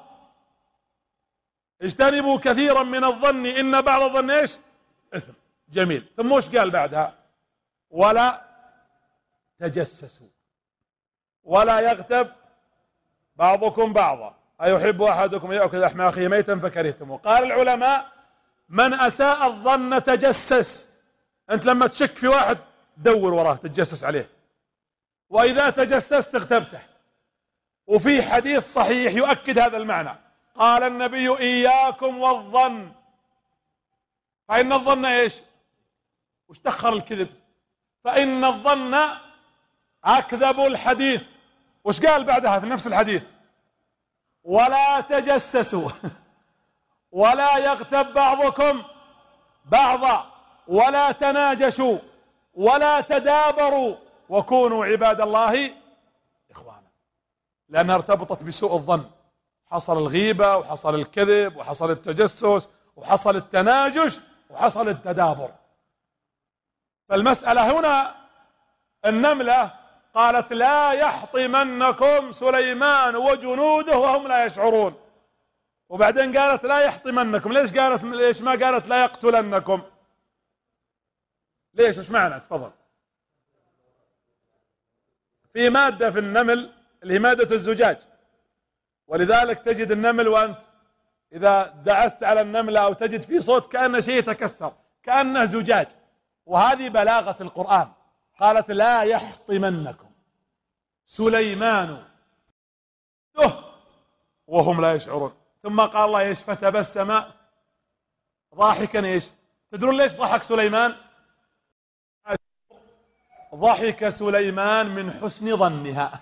Speaker 1: اجتنبوا كثيرا من الظن إن بعض الظن إيش إثم. جميل. ثم وش قال بعدها؟ ولا تجسسوا ولا يغتب بعضكم بعضا أيحب أحدكم يأكل لحم أخيه ميتا فكرهتموه. قال العلماء من أساء الظن تجسس. أنت لما تشك في واحد دور وراه تتجسس عليه، وإذا تجسست اغتبته. وفي حديث صحيح يؤكد هذا المعنى، قال النبي إياكم والظن فإن الظن إيش؟ وش دخل الكذب؟ فإن الظن أكذب الحديث. وش قال بعدها في نفس الحديث؟ ولا تجسسوا ولا يغتب بعضكم بعضا ولا تناجشوا ولا تدابروا وكونوا عباد الله إخوانا. لأنها ارتبطت بسوء الظن. حصل الغيبة وحصل الكذب وحصل التجسس وحصل التناجش وحصل التدابر. فالمسألة هنا النملة قالت لا يحطمنكم سليمان وجنوده وهم لا يشعرون. وبعدين قالت لا يحطمنكم. ليش قالت ليش ما قالت لا يقتلنكم؟ ليش؟ وش معنى؟ تفضل. في مادة في النمل اللي هي مادة الزجاج، ولذلك تجد النمل وأنت إذا دعست على النملة أو تجد في صوت كأن شيء يتكسر كأنه زجاج. وهذه بلاغة القرآن. قالت لا يحطمنكم سليمان وهم لا يشعرون. ثم قال الله ايش؟ فتبسم ضاحكا. ايش تدرون ليش ضحك سليمان؟ ضحك سليمان من حسن ظنها.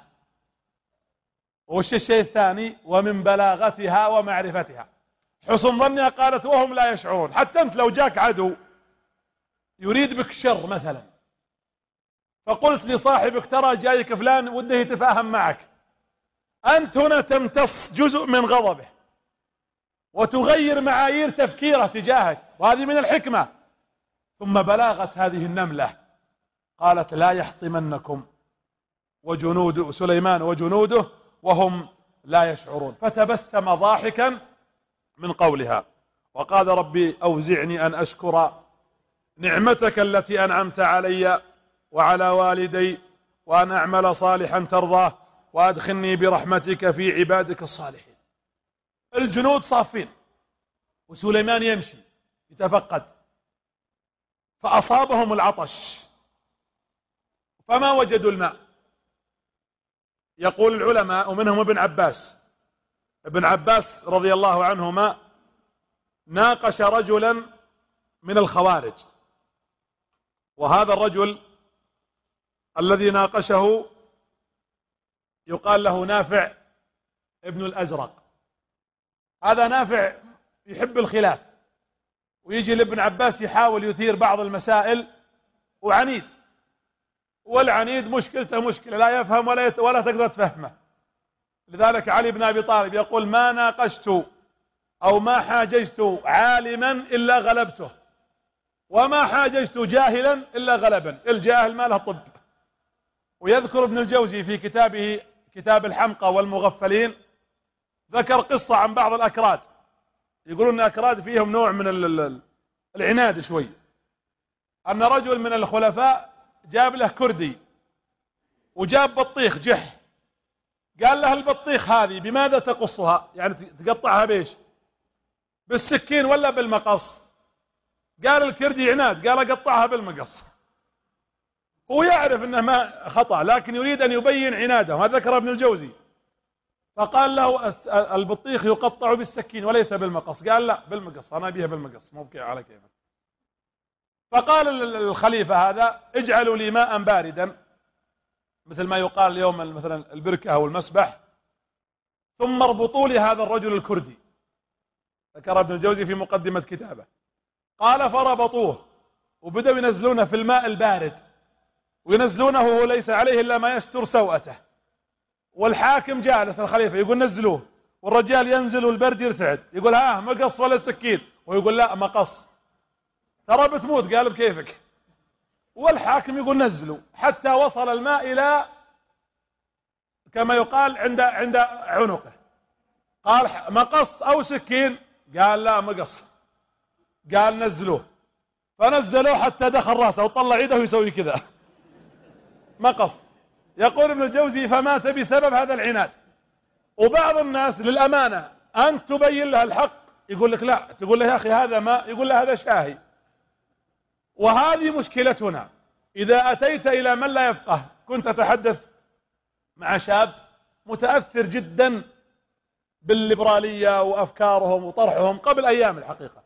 Speaker 1: وش الشيء الثاني؟ ومن بلاغتها ومعرفتها. حسن ظنها قالت وهم لا يشعرون. حتى انت لو جاك عدو يريد بك شر مثلا، فقلت لصاحبك ترى جايك فلان وده يتفاهم معك، أنت هنا تمتص جزء من غضبه وتغير معايير تفكيره تجاهك، وهذه من الحكمة. ثم بلاغت هذه النملة قالت لا يحطمنكم وجنود سليمان وجنوده وهم لا يشعرون. فتبسم ضاحكا من قولها وقال ربي أوزعني أن أشكر نعمتك التي أنعمت علي وعلى والدي وأن أعمل صالحا ترضاه وأدخلني برحمتك في عبادك الصالحين. الجنود صافين وسليمان يمشي يتفقد، فأصابهم العطش فما وجدوا الماء. يقول العلماء ومنهم ابن عباس ابن عباس رضي الله عنهما ناقش رجلا من الخوارج، وهذا الرجل الذي ناقشه يقال له نافع ابن الأزرق. هذا نافع يحب الخلاف، ويجي لابن عباس يحاول يثير بعض المسائل، وعنيد، والعنيد مشكلته مشكلة لا يفهم ولا, يت... ولا تقدر تفهمه. لذلك علي بن أبي طالب يقول ما ناقشت أو ما حاججت عالما إلا غلبته، وما حاججت جاهلا إلا غلبا. الجاهل ما له طب. ويذكر ابن الجوزي في كتابه كتاب الحمقى والمغفلين ذكر قصة عن بعض الأكراد، يقولون أن الأكراد فيهم نوع من العناد شوي. أن رجل من الخلفاء جاب له كردي وجاب بطيخ جح، قال له البطيخ هذه بماذا تقصها؟ يعني تقطعها بيش؟ بالسكين ولا بالمقص؟ قال الكردي عناد، قال اقطعها بالمقص. هو يعرف انه ما خطأ، لكن يريد ان يبين عناده. هذا ذكر ابن الجوزي. فقال له البطيخ يقطع بالسكين وليس بالمقص. قال لا بالمقص، انا بيها بالمقص مو على كيفك. فقال الخليفة هذا اجعلوا لي ماء باردا مثل ما يقال اليوم مثلا البركة او المسبح، ثم اربطوا لي هذا الرجل الكردي ذكر ابن الجوزي في مقدمة كتابه. قال فربطوه وبدأوا ينزلونه في الماء البارد، وينزلونه وهو ليس عليه إلا ما يستر سوءته، والحاكم جالس الخليفة يقول نزلوه، والرجال ينزل والبرد يرتعد، يقول ها مقص ولا سكين، ويقول لا مقص، ترى بتموت، قال بكيفك، والحاكم يقول نزلوا، حتى وصل الماء إلى كما يقال عند عند عنقه. قال مقص أو سكين؟ قال لا مقص. قال نزلوه، فنزلوه حتى دخل راسه وطلع يده ويسوي كذا مقص. يقول ابن الجوزي فمات بسبب هذا العناد. وبعض الناس للأمانة أنت تبين له الحق يقول لك لا، تقول له يا أخي هذا ما، يقول له هذا شاهي. وهذه مشكلتنا. إذا أتيت إلى من لا يفقه، كنت أتحدث مع شاب متأثر جدا بالليبرالية وأفكارهم وطرحهم قبل أيام، الحقيقة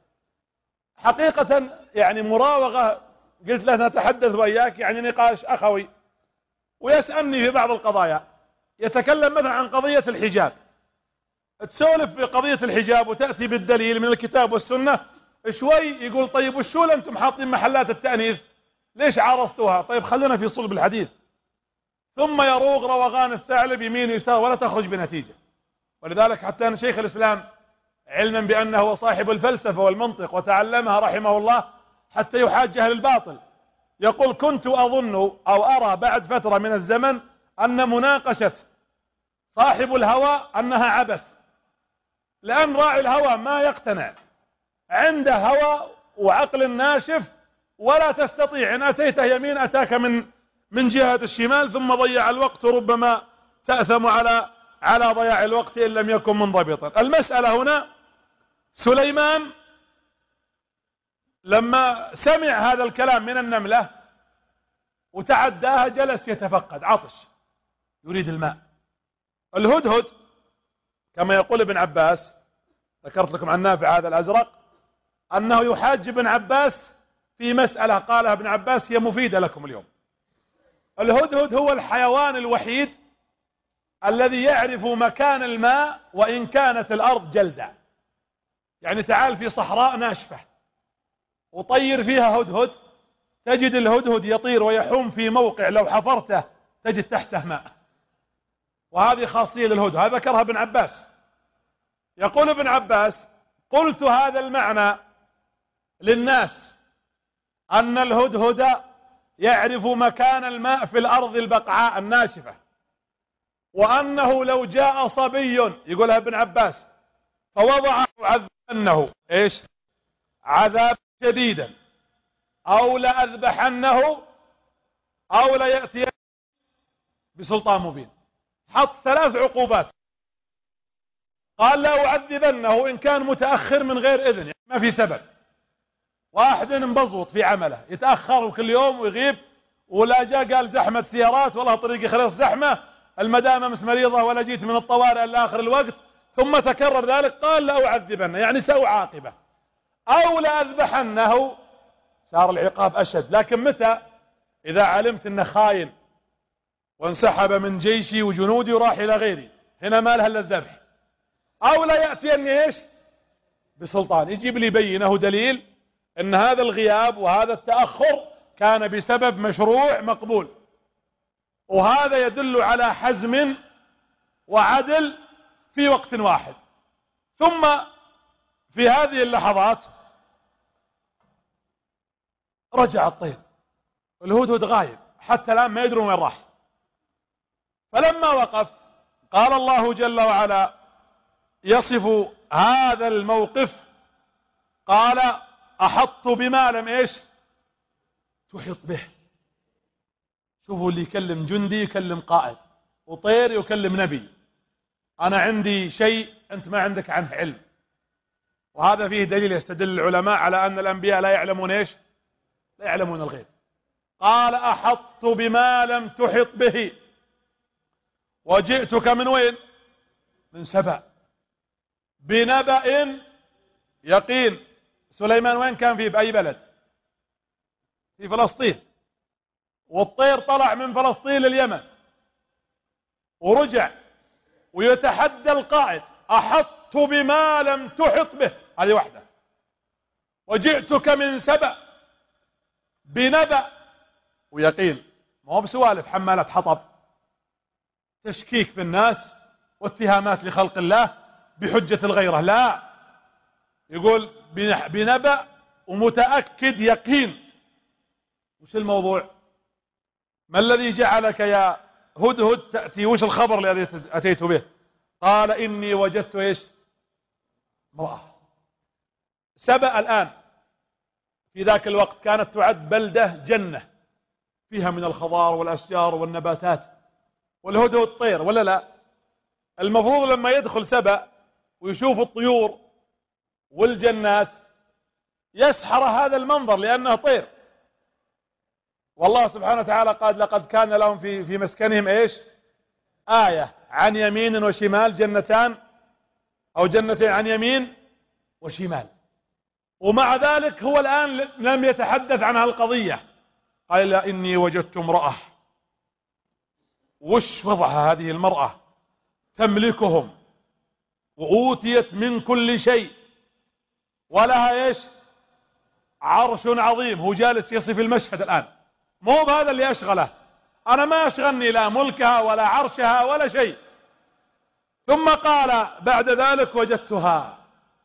Speaker 1: حقيقة يعني مراوغة، قلت له نتحدث وإياك يعني نقاش أخوي، ويسألني في بعض القضايا، يتكلم مثلا عن قضية الحجاب، تسولف في قضية الحجاب وتأتي بالدليل من الكتاب والسنة، شوي يقول طيب وشو أنتم حاطين محلات التأنيث، ليش عارضتوها؟ طيب خلينا في صلب الحديث. ثم يروغ روغان الثعلب يمين ويسار ولا تخرج بنتيجة. ولذلك حتى أن شيخ الإسلام علما بأنه هو صاحب الفلسفة والمنطق وتعلمها رحمه الله حتى يحاج أهل الباطل، يقول كنت أظن أو أرى بعد فترة من الزمن أن مناقشة صاحب الهوى أنها عبث، لأن راعي الهوى ما يقتنع، عنده هوى وعقل ناشف، ولا تستطيع إن أتيته يمين أتاك من من جهة الشمال، ثم ضيع الوقت، ربما تأثم على على ضياع الوقت إن لم يكن منضبطا. المسألة هنا سليمان لما سمع هذا الكلام من النملة وتعداها جلس يتفقد، عطش يريد الماء. الهدهد كما يقول ابن عباس، ذكرت لكم عن نافع هذا الأزرق، أنه يحاج ابن عباس في مسألة قالها ابن عباس هي مفيدة لكم اليوم. الهدهد هو الحيوان الوحيد الذي يعرف مكان الماء وإن كانت الأرض جلدة. يعني تعال في صحراء ناشفة وطير فيها هدهد، تجد الهدهد يطير ويحوم في موقع لو حفرته تجد تحته ماء، وهذه خاصية للهدهد. هذا ذكرها ابن عباس. يقول ابن عباس قلت هذا المعنى للناس أن الهدهد يعرف مكان الماء في الأرض البقعاء الناشفة، وأنه لو جاء صبي، يقولها ابن عباس، فوضعه عذبنه إيش عذاب شديدا، أو لأذبحنه أو ليأتي بسلطان مبين. حط ثلاث عقوبات. قال لا أعذبنه إن كان متأخر من غير إذن، يعني ما في سبب، واحد مبزوط في عمله يتأخر كل يوم ويغيب، ولا جاء قال زحمة سيارات والله طريقي خلاص زحمة، المدام مس مريضة ولا جيت من الطوارئ إلى آخر الوقت، ثم تكرر ذلك، قال لا أعذبنه يعني سأعاقبه أو لأذبحنه، صار العقاب أشد. لكن متى؟ إذا علمت أنه خاين وانسحب من جيشي وجنودي وراح إلى غيري، هنا ما لها إلا الذبح. أو لا يأتيني إيش بسلطان، يجيب لي بينه دليل أن هذا الغياب وهذا التأخر كان بسبب مشروع مقبول، وهذا يدل على حزم وعدل في وقت واحد. ثم في هذه اللحظات رجع الطير، الهدهد غايب حتى الآن ما يدرون وين راح. فلما وقف قال الله جل وعلا يصف هذا الموقف، قال أحط بما لم إيش تحط به. شوفوا اللي يكلم جندي يكلم قائد، وطير يكلم نبي. أنا عندي شيء أنت ما عندك عنه علم، وهذا فيه دليل يستدل العلماء على أن الأنبياء لا يعلمون إيش لا يعلمون الغيب. قال أحط بما لم تحط به وجئتك من وين؟ من سبأ بنبأ يقين. سليمان وين كان فيه؟ بأي بلد؟ في فلسطين، والطير طلع من فلسطين لليمن ورجع ويتحدى القائد، أحط وأحطت بما لم تحط به، هذه واحدة. وجئتك من سبأ بنبأ ويقين، ما هو بسوالف حمالة حطب تشكيك في الناس واتهامات لخلق الله بحجة الغيرة، لا، يقول بنبأ ومتأكد يقين. وش الموضوع؟ ما الذي جعلك يا هدهد تأتي؟ وش الخبر الذي أتيت به؟ قال إني وجدت إيش؟ امرأة. سبأ الآن في ذاك الوقت كانت تعد بلدة جنة فيها من الخضار والأشجار والنباتات، والهدهد طير ولا لا؟ المفروض لما يدخل سبأ ويشوف الطيور والجنات يسحر هذا المنظر لأنه طير. والله سبحانه وتعالى قال لقد كان لهم في في مسكنهم ايش؟ آية، عن يمين وشمال جنتان أو جنتين عن يمين وشمال. ومع ذلك هو الآن لم يتحدث عن هالقضية، قال لا إني وجدت امرأة. وش وضعها هذه المرأة؟ تملكهم وأوتيت من كل شيء ولها ايش؟ عرش عظيم. هو جالس يصف المشهد الآن، مو بهذا اللي أشغله، أنا ما أشغلني لا ملكها ولا عرشها ولا شيء. ثم قال بعد ذلك وجدتها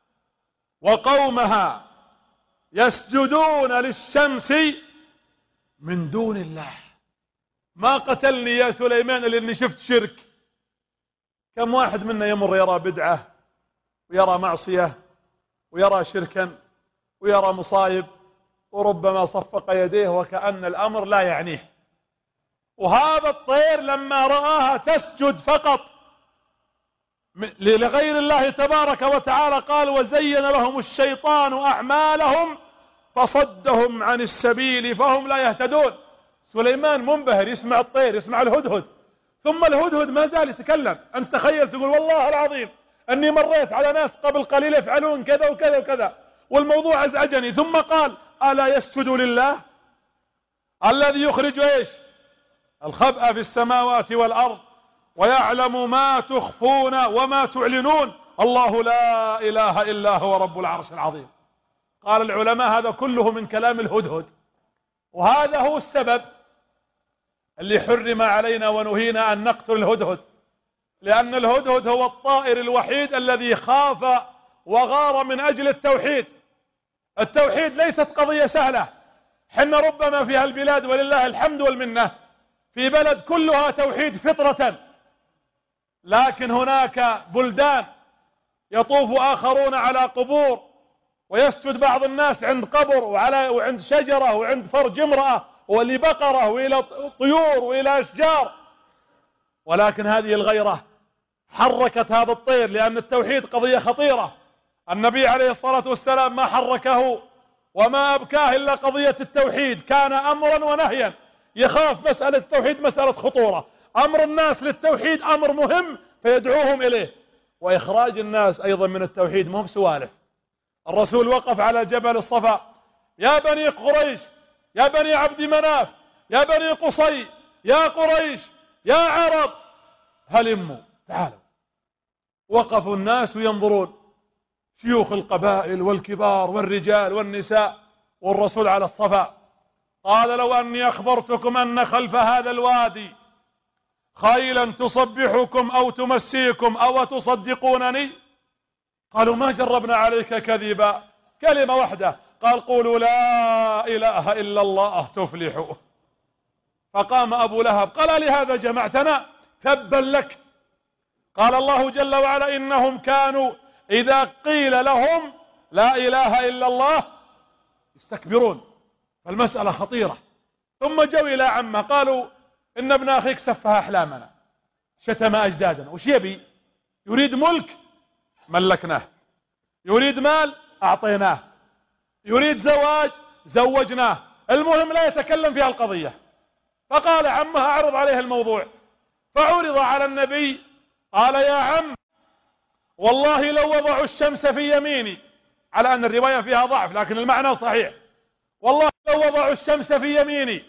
Speaker 1: وقومها يسجدون للشمس من دون الله. ما قتلني يا سليمان لأني شفت شرك. كم واحد منا يمر يرى بدعة ويرى معصية ويرى شركا ويرى مصايب وربما صفق يديه وكأن الأمر لا يعنيه. وهذا الطير لما رآها تسجد فقط لغير الله تبارك وتعالى قال وزين لهم الشيطان أعمالهم فصدهم عن السبيل فهم لا يهتدون. سليمان منبهر يسمع الطير، يسمع الهدهد، ثم الهدهد ما زال يتكلم. أنت تخيل تقول والله العظيم أني مريت على ناس قبل قليل يفعلون كذا وكذا وكذا والموضوع أزعجني. ثم قال ألا يسجد لله الذي يخرج إيش؟ الخبأ في السماوات والأرض ويعلم ما تخفون وما تعلنون الله لا إله إلا هو رب العرش العظيم. قال العلماء هذا كله من كلام الهدهد، وهذا هو السبب اللي حرم علينا ونهينا أن نقتل الهدهد، لأن الهدهد هو الطائر الوحيد الذي خاف وغار من أجل التوحيد. التوحيد ليست قضية سهلة. حنا ربما في هالبلاد ولله الحمد والمنة في بلد كلها توحيد فطرة، لكن هناك بلدان يطوف آخرون على قبور ويسجد بعض الناس عند قبر وعلى وعند شجرة وعند فرج امرأة ولبقرة وإلى طيور وإلى أشجار. ولكن هذه الغيرة حركت هذا الطير، لأن التوحيد قضية خطيرة. النبي عليه الصلاة والسلام ما حركه وما أبكاه إلا قضية التوحيد، كان أمرا ونهيا. يخاف مسألة التوحيد مسألة خطورة، أمر الناس للتوحيد أمر مهم فيدعوهم إليه، وإخراج الناس أيضا من التوحيد مهم سوالف. الرسول وقف على جبل الصفا: يا بني قريش، يا بني عبد مناف، يا بني قصي، يا قريش، يا عرب، هلموا تعالوا. وقفوا الناس وينظرون، شيوخ القبائل والكبار والرجال والنساء، والرسول على الصفا. قال: لو أني أخبرتكم أن خلف هذا الوادي خيلا تصبحكم أو تمسيكم أو تصدقونني؟ قالوا: ما جربنا عليك كذبا. كلمة واحدة، قال: قولوا لا إله إلا الله تفلحوا. فقام أبو لهب قال: لهذا جمعتنا؟ تبا لك. قال الله جل وعلا: إنهم كانوا إذا قيل لهم لا إله إلا الله يستكبرون. فالمسألة خطيرة. ثم جو إلى عمه قالوا: إن ابن أخيك سفه أحلامنا، شتم أجدادنا. وش يبي؟ يريد ملك، ملكناه. يريد مال، أعطيناه. يريد زواج، زوجناه. المهم لا يتكلم في هالقضية. فقال عمه: أعرض عليه الموضوع. فعرض على النبي. قال: يا عم، والله لو وضعوا الشمس في يميني، على أن الرواية فيها ضعف لكن المعنى صحيح، والله لو وضعوا الشمس في يميني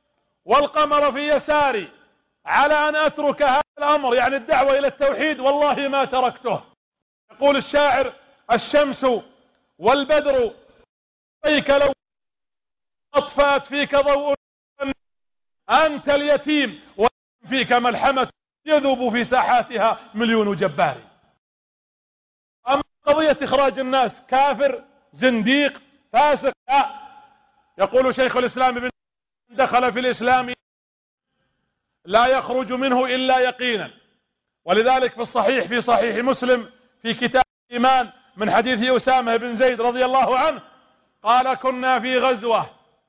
Speaker 1: والقمر في يساري على أن أترك هذا الأمر، يعني الدعوة إلى التوحيد، والله ما تركته. يقول الشاعر: الشمس والبدر فيك لو أطفأت فيك ضوء، أنت اليتيم وفيك ملحمة يذوب في ساحاتها مليون جبار. أما قضية إخراج الناس كافر زنديق فاسق، لا. يقول شيخ الإسلام ابن دخل في الإسلام لا يخرج منه إلا يقينا. ولذلك في الصحيح في صحيح مسلم في كتاب الإيمان من حديث أسامة بن زيد رضي الله عنه قال: كنا في غزوة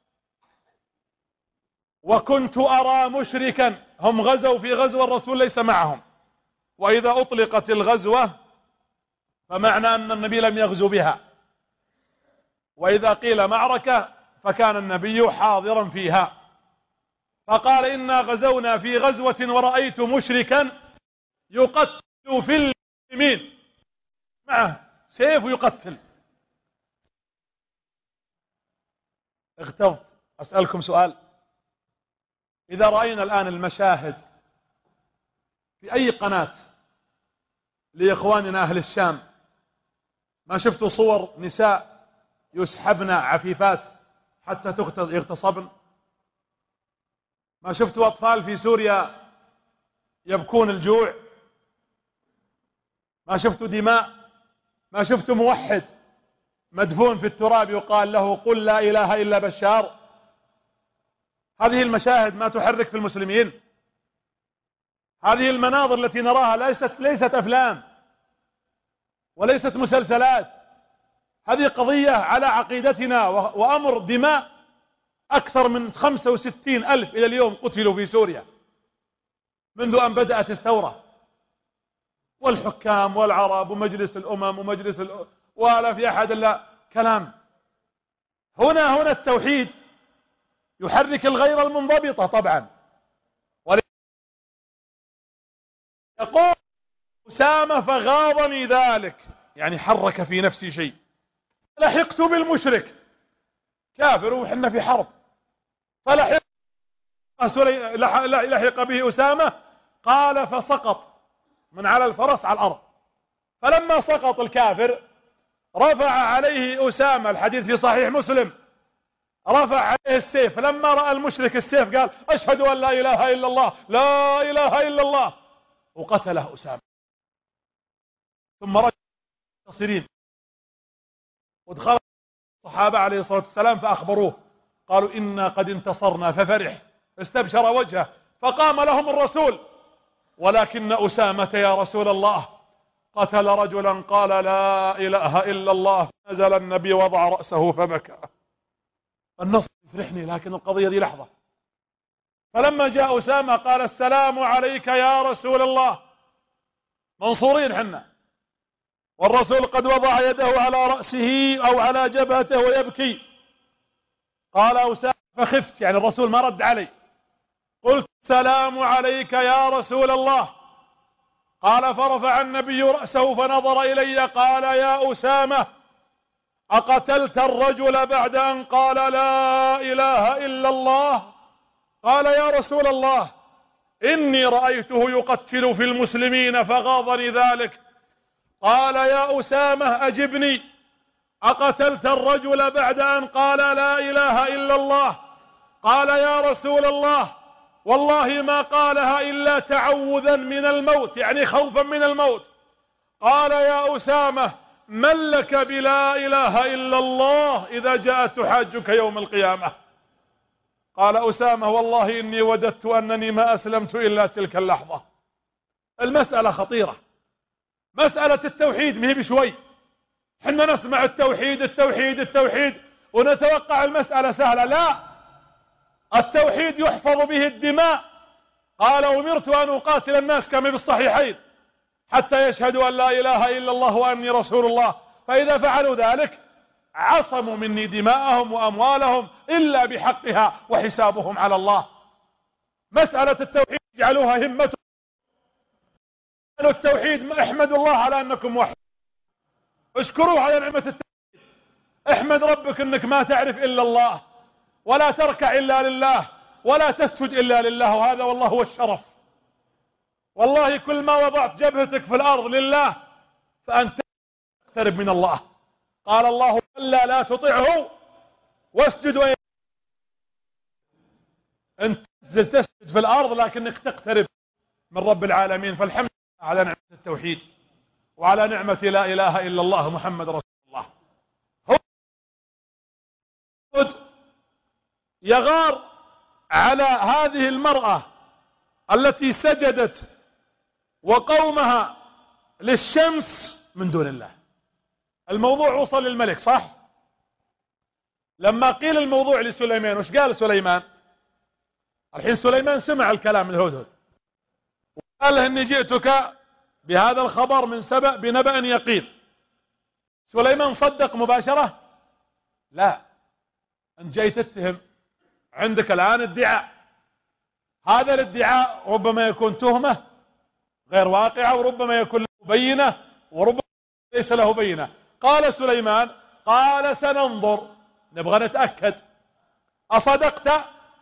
Speaker 1: وكنت أرى مشركا. هم غزوا في غزوة الرسول ليس معهم، وإذا أطلقت الغزوة فمعنى أن النبي لم يغزو بها، وإذا قيل معركة فكان النبي حاضرا فيها. فقال: إنا غزونا في غزوة ورأيت مشركا يقتل في المسلمين، معه سيف يقتل. اغتظ. أسألكم سؤال: إذا رأينا الآن المشاهد في أي قناة لإخواننا أهل الشام، ما شفتوا صور نساء يسحبن عفيفات حتى يغتصبن؟ ما شفتوا أطفال في سوريا يبكون الجوع؟ ما شفتوا دماء؟ ما شفتوا موحد مدفون في التراب يقال له: قل لا إله إلا بشار؟ هذه المشاهد ما تحرك في المسلمين؟ هذه المناظر التي نراها ليست ليست أفلام وليست مسلسلات، هذه قضية على عقيدتنا وأمر دماء. أكثر من خمسة وستين ألف إلى اليوم قتلوا في سوريا منذ أن بدأت الثورة، والحكام والعرب ومجلس الأمم ومجلس الأ... ولا في أحد إلا كلام. هنا هنا التوحيد يحرك الغير المنضبطة طبعا. يقول أسامة: فغاضني ذلك، يعني حرك في نفسي شيء. لحقت بالمشرك كافر وحنا في حرب، فلحق لحق به أسامة. قال: فسقط من على الفرس على الأرض. فلما سقط الكافر رفع عليه أسامة، الحديث في صحيح مسلم، رفع عليه السيف. لما رأى المشرك السيف قال: أشهد أن لا إله إلا الله، لا إله إلا الله، وقتله أسامة. ثم رجع منتصرين، ودخل الصحابة عليه الصلاة والسلام فأخبروه، قالوا: إنا قد انتصرنا. ففرح استبشر وجهه، فقام لهم الرسول: ولكن أسامة يا رسول الله قتل رجلا قال لا إله إلا الله. نزل النبي وضع رأسه فبكى. النصر يفرحني، لكن القضية دي لحظة. فلما جاء أسامة قال: السلام عليك يا رسول الله. منصورين حنا، والرسول قد وضع يده على رأسه أو على جبهته ويبكي. قال أسامة: فخفت، يعني الرسول ما رد علي. قلت: السلام عليك يا رسول الله. قال: فرفع النبي رأسه فنظر إلي قال: يا أسامة، أقتلت الرجل بعد أن قال لا إله إلا الله؟ قال: يا رسول الله، إني رأيته يقتل في المسلمين فغاضني ذلك. قال: يا أسامة أجبني، أقتلت الرجل بعد أن قال لا إله إلا الله؟ قال: يا رسول الله، والله ما قالها إلا تعوذا من الموت، يعني خوفا من الموت. قال: يا أسامة، من لك بلا إله إلا الله إذا جاءت تحاجك يوم القيامة؟ قال أسامة: والله إني وددت أنني ما أسلمت إلا تلك اللحظة. المسألة خطيرة، مسألة التوحيد مهي بشوي. حنا نسمع التوحيد التوحيد التوحيد ونتوقع المسألة سهلة. لا، التوحيد يحفظ به الدماء. قال: أمرت أن أقاتل الناس كما في الصحيحين حتى يشهدوا أن لا إله إلا الله وأني رسول الله، فإذا فعلوا ذلك عصموا مني دماءهم وأموالهم إلا بحقها وحسابهم على الله. مسألة التوحيد اجعلوها همتهم. التوحيد احمدوا الله على أنكم موحدون، اشكروه على نعمة التوحيد. احمد ربك أنك ما تعرف إلا الله، ولا تركع إلا لله، ولا تسجد إلا لله، وهذا والله هو الشرف. والله كل ما وضعت جبهتك في الأرض لله فأنت تقترب من الله. قال الله ألا لا تطعه واسجد وإن أنت تنزل تسجد في الأرض لكنك تقترب من رب العالمين. فالحمد لله على نعمة التوحيد وعلى نعمة لا إله إلا الله محمد رسول الله. هدهد يغار على هذه المرأة التي سجدت وقومها للشمس من دون الله. الموضوع وصل للملك صح؟ لما قيل الموضوع لسليمان وش قال سليمان؟ الحين سليمان سمع الكلام من الهدهد وقال له اني جئتك بهذا الخبر من سبأ بنبأ يقين. سليمان صدق مباشرة؟ لا، انت جاي تتهم، عندك الآن ادعاء، هذا الادعاء ربما يكون تهمة غير واقعة وربما يكون له بينة وربما ليس له بينة. قال سليمان قال سننظر، نبغى نتأكد أصدقت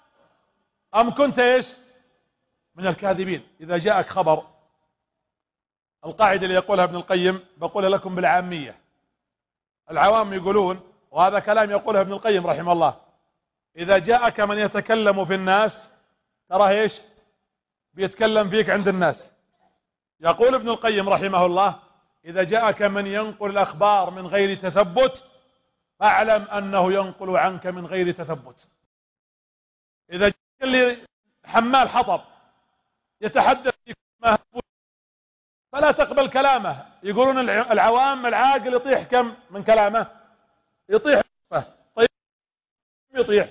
Speaker 1: أم كنت إيش من الكاذبين. إذا جاءك خبر، القاعدة اللي يقولها ابن القيم بقولها لكم بالعامية، العوام يقولون، وهذا كلام يقوله ابن القيم رحمه الله، إذا جاءك من يتكلم في الناس ترى إيش بيتكلم فيك عند الناس. يقول ابن القيم رحمه الله إذا جاءك من ينقل الأخبار من غير تثبت فاعلم أنه ينقل عنك من غير تثبت. إذا جاءك اللي حمال حطب يتحدث فيك فلا تقبل كلامه. يقولون العوام العاقل يطيح كم من كلامه؟ يطيح. طيب يطيح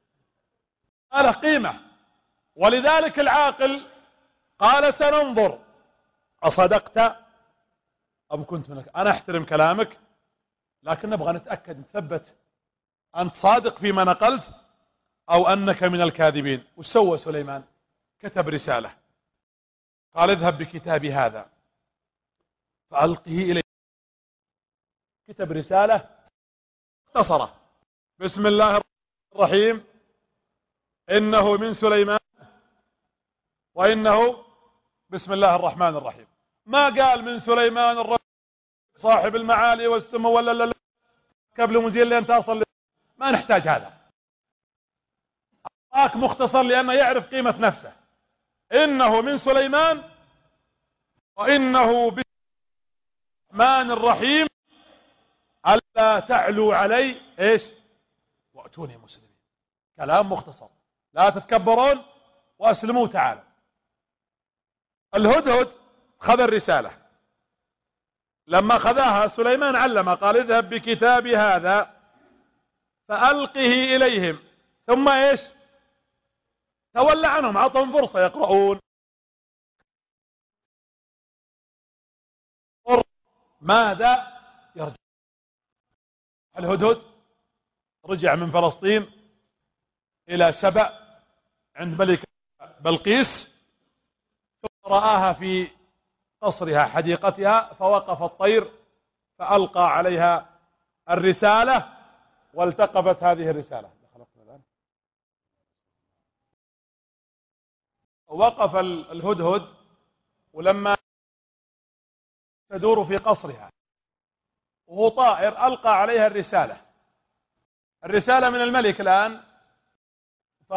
Speaker 1: ما له قيمة. ولذلك العاقل قال سننظر أصدقت أم كنت منك. أنا أحترم كلامك لكن نبغى نتأكد نثبت أنت صادق فيما نقلت أو أنك من الكاذبين. وش سوى سليمان؟ كتب رسالة قال اذهب بكتابي هذا فألقه إليه. كتب رسالة اختصرة بسم الله الرحمن الرحيم إنه من سليمان وإنه بسم الله الرحمن الرحيم. ما قال من سليمان الرجل صاحب المعالي والسمو ولا لا لا قبل مزيل لأن تصل. ما نحتاج هذا. أعطاك مختصر لأنه يعرف قيمة نفسه. إنه من سليمان وإنه بسم الرحمن الرحيم ألا تعلوا علي إيش وأتوني مسلمين. كلام مختصر، لا تتكبرون وأسلموا تعالى. الهدهد خذ الرسالة، لما خذاها سليمان علم قال اذهب بكتابي هذا فألقه إليهم ثم إيش تولى عنهم، عطهم فرصة يقرؤون. ماذا يرجع؟ الهدهد رجع من فلسطين إلى سبأ عند ملك بلقيس، ثم رآها في قصرها حديقتها فوقف الطير فألقى عليها الرسالة والتقبت هذه الرسالة. وقف الهدهد ولما تدور في قصرها وهو طائر ألقى عليها الرسالة. الرسالة من الملك الآن ف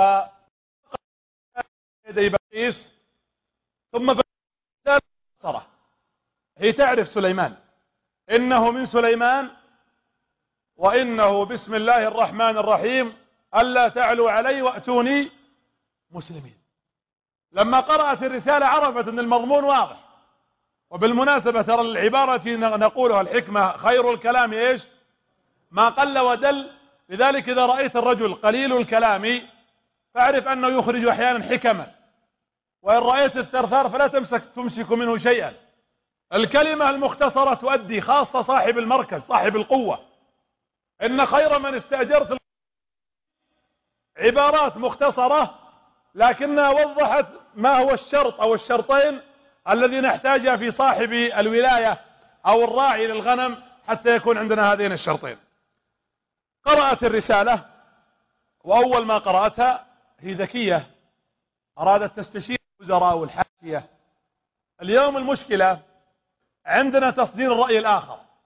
Speaker 1: يدي بلقيس ثم بلقيس هي تعرف سليمان إنه من سليمان وإنه بسم الله الرحمن الرحيم ألا تعلوا علي وأتوني مسلمين. لما قرأت الرسالة عرفت أن المضمون واضح. وبالمناسبة ترى العبارة نقولها الحكمة خير الكلام إيش ما قل ودل. لذلك إذا رأيت الرجل قليل الكلام فاعرف أنه يخرج أحيانا حكما، وإن رأيت الثرثار فلا تمسك تمسك منه شيئا. الكلمة المختصرة تؤدي، خاصة صاحب المركز صاحب القوة. إن خير من استأجرت عبارات مختصرة لكنها وضحت ما هو الشرط أو الشرطين الذي نحتاجها في صاحب الولاية أو الراعي للغنم حتى يكون عندنا هذين الشرطين. قرأت الرسالة، وأول ما قرأتها هي ذكية أرادت تستشير الوزراء والحاشية. اليوم المشكلة عندنا تصدير الرأي الآخر.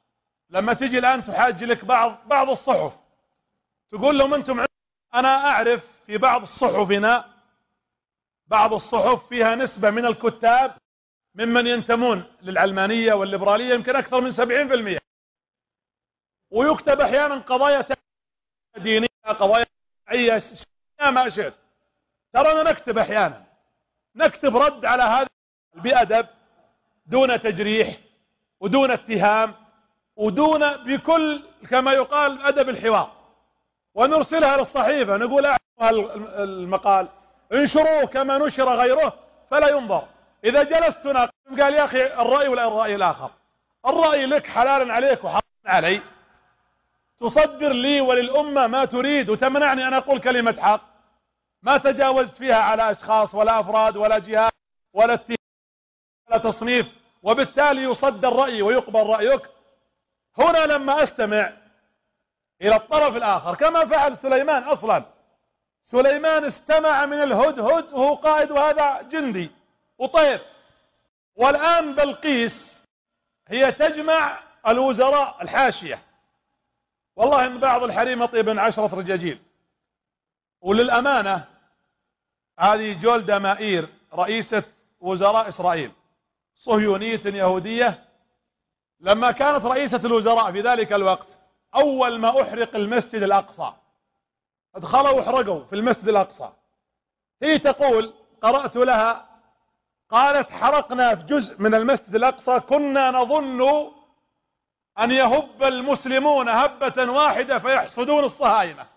Speaker 1: لما تجي الآن تحاج لك بعض بعض الصحف، تقول لهم أنتم، أنا أعرف في بعض صحفنا بعض الصحف فيها نسبة من الكتاب ممن ينتمون للعلمانية والليبرالية يمكن أكثر من سبعين بالمئة، ويكتب أحيانا قضايا دينية، قضايا شرعية، ما شئت. ترانا نكتب أحيانا، نكتب رد على هذا بأدب، دون تجريح ودون اتهام ودون، بكل كما يقال أدب الحوار، ونرسلها للصحيفة نقول أعلموا المقال، انشروه كما نشر غيره فلا ينظر. إذا جلست تناقش قال يا أخي الرأي ولا الرأي الآخر، الرأي لك حلال عليك وحرام علي، تصدر لي وللأمة ما تريد وتمنعني أن أقول كلمة حق ما تجاوزت فيها على أشخاص ولا أفراد ولا جهات ولا اتهام ولا تصنيف، وبالتالي يصدر رأيي ويقبل رأيك. هنا لما أستمع إلى الطرف الآخر كما فعل سليمان، أصلا سليمان استمع من الهدهد وهو قائد وهذا جندي وطير، والآن بلقيس هي تجمع الوزراء الحاشية. والله إن بعض الحريم يطيب من عشرة رجاجيل. وللأمانة هذه جولدا مائير رئيسة وزراء إسرائيل صهيونية يهودية، لما كانت رئيسة الوزراء في ذلك الوقت أول ما أحرق المسجد الأقصى، ادخلوا وحرقوا في المسجد الأقصى، هي تقول قرأت لها قالت حرقنا في جزء من المسجد الأقصى كنا نظن أن يهب المسلمون هبة واحدة فيحصدون الصهاينة.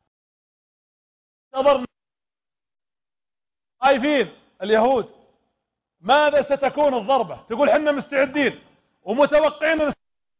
Speaker 1: نظرنا خايفين اليهود ماذا ستكون الضربة، تقول حنا مستعدين ومتوقعين.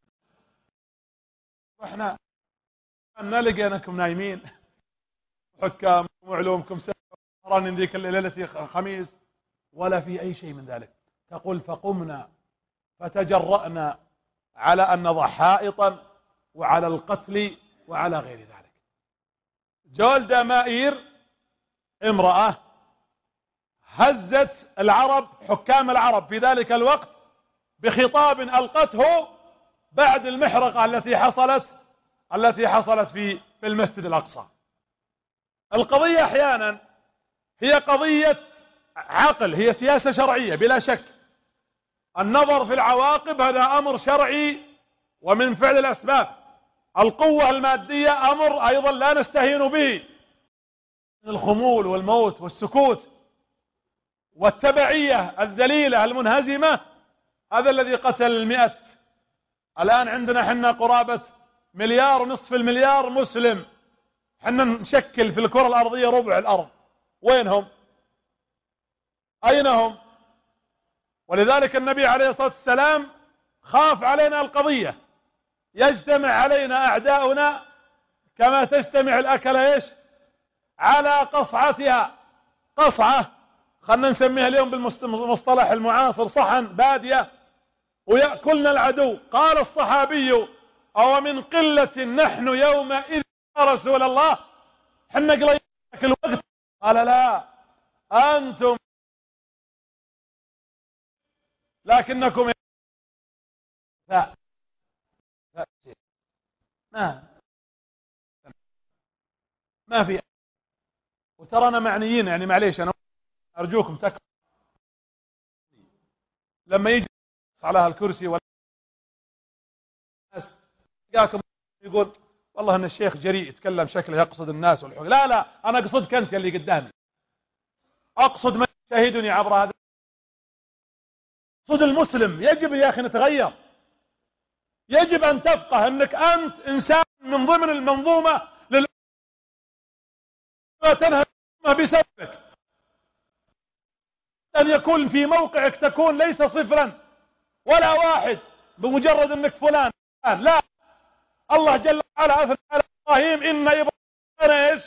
Speaker 1: واحنا نلقى انكم نايمين حكام وعلومكم سهران ذيك الليلة خميس، ولا في أي شيء من ذلك. تقول فقمنا فتجرأنا على أن نضع حائطا وعلى القتل وعلى غير ذلك. جولدا مائير امرأة هزت العرب، حكام العرب في ذلك الوقت، بخطاب ألقته بعد المحرقة التي حصلت التي حصلت في في المسجد الأقصى. القضية أحيانا هي قضية عقل، هي سياسة شرعية بلا شك. النظر في العواقب هذا أمر شرعي ومن فعل الأسباب. القوة المادية أمر أيضا لا نستهين به، الخمول والموت والسكوت والتبعية الذليلة المنهزمة، هذا الذي قتل المئة. الآن عندنا حنا قرابة مليار ونصف المليار مسلم، حنا نشكل في الكرة الأرضية ربع الأرض، وينهم؟ أين هم؟ ولذلك النبي عليه الصلاة والسلام خاف علينا القضية، يجتمع علينا أعداؤنا كما تجتمع الأكلة إيش على قصعتها. قصعة خلنا نسميها اليوم بالمصطلح المعاصر صحن بادية، ويأكلنا العدو. قال الصحابي أو من قلة نحن يومئذ يا رسول الله، حنا قليل الوقت؟ قال لا أنتم لكنكم لا ما ما في. وترانا معنيين، يعني معليش أنا أرجوكم تكفوا لما يجي على هالكرسي ولا جاكم يقول والله ان الشيخ جريء يتكلم شكله يقصد الناس والحق. لا لا انا اقصدك انت اللي قدامي، اقصد من يشاهدني عبر هذا، اقصد المسلم. يجب يا اخي نتغير، يجب ان تفقه انك انت انسان من ضمن المنظومه لل تنهى بسببك، ان يكون في موقعك تكون ليس صفرا ولا واحد بمجرد انك فلان. لا، الله جل وعلا اثنى على ابراهيم ان ابراهيم كان ايش؟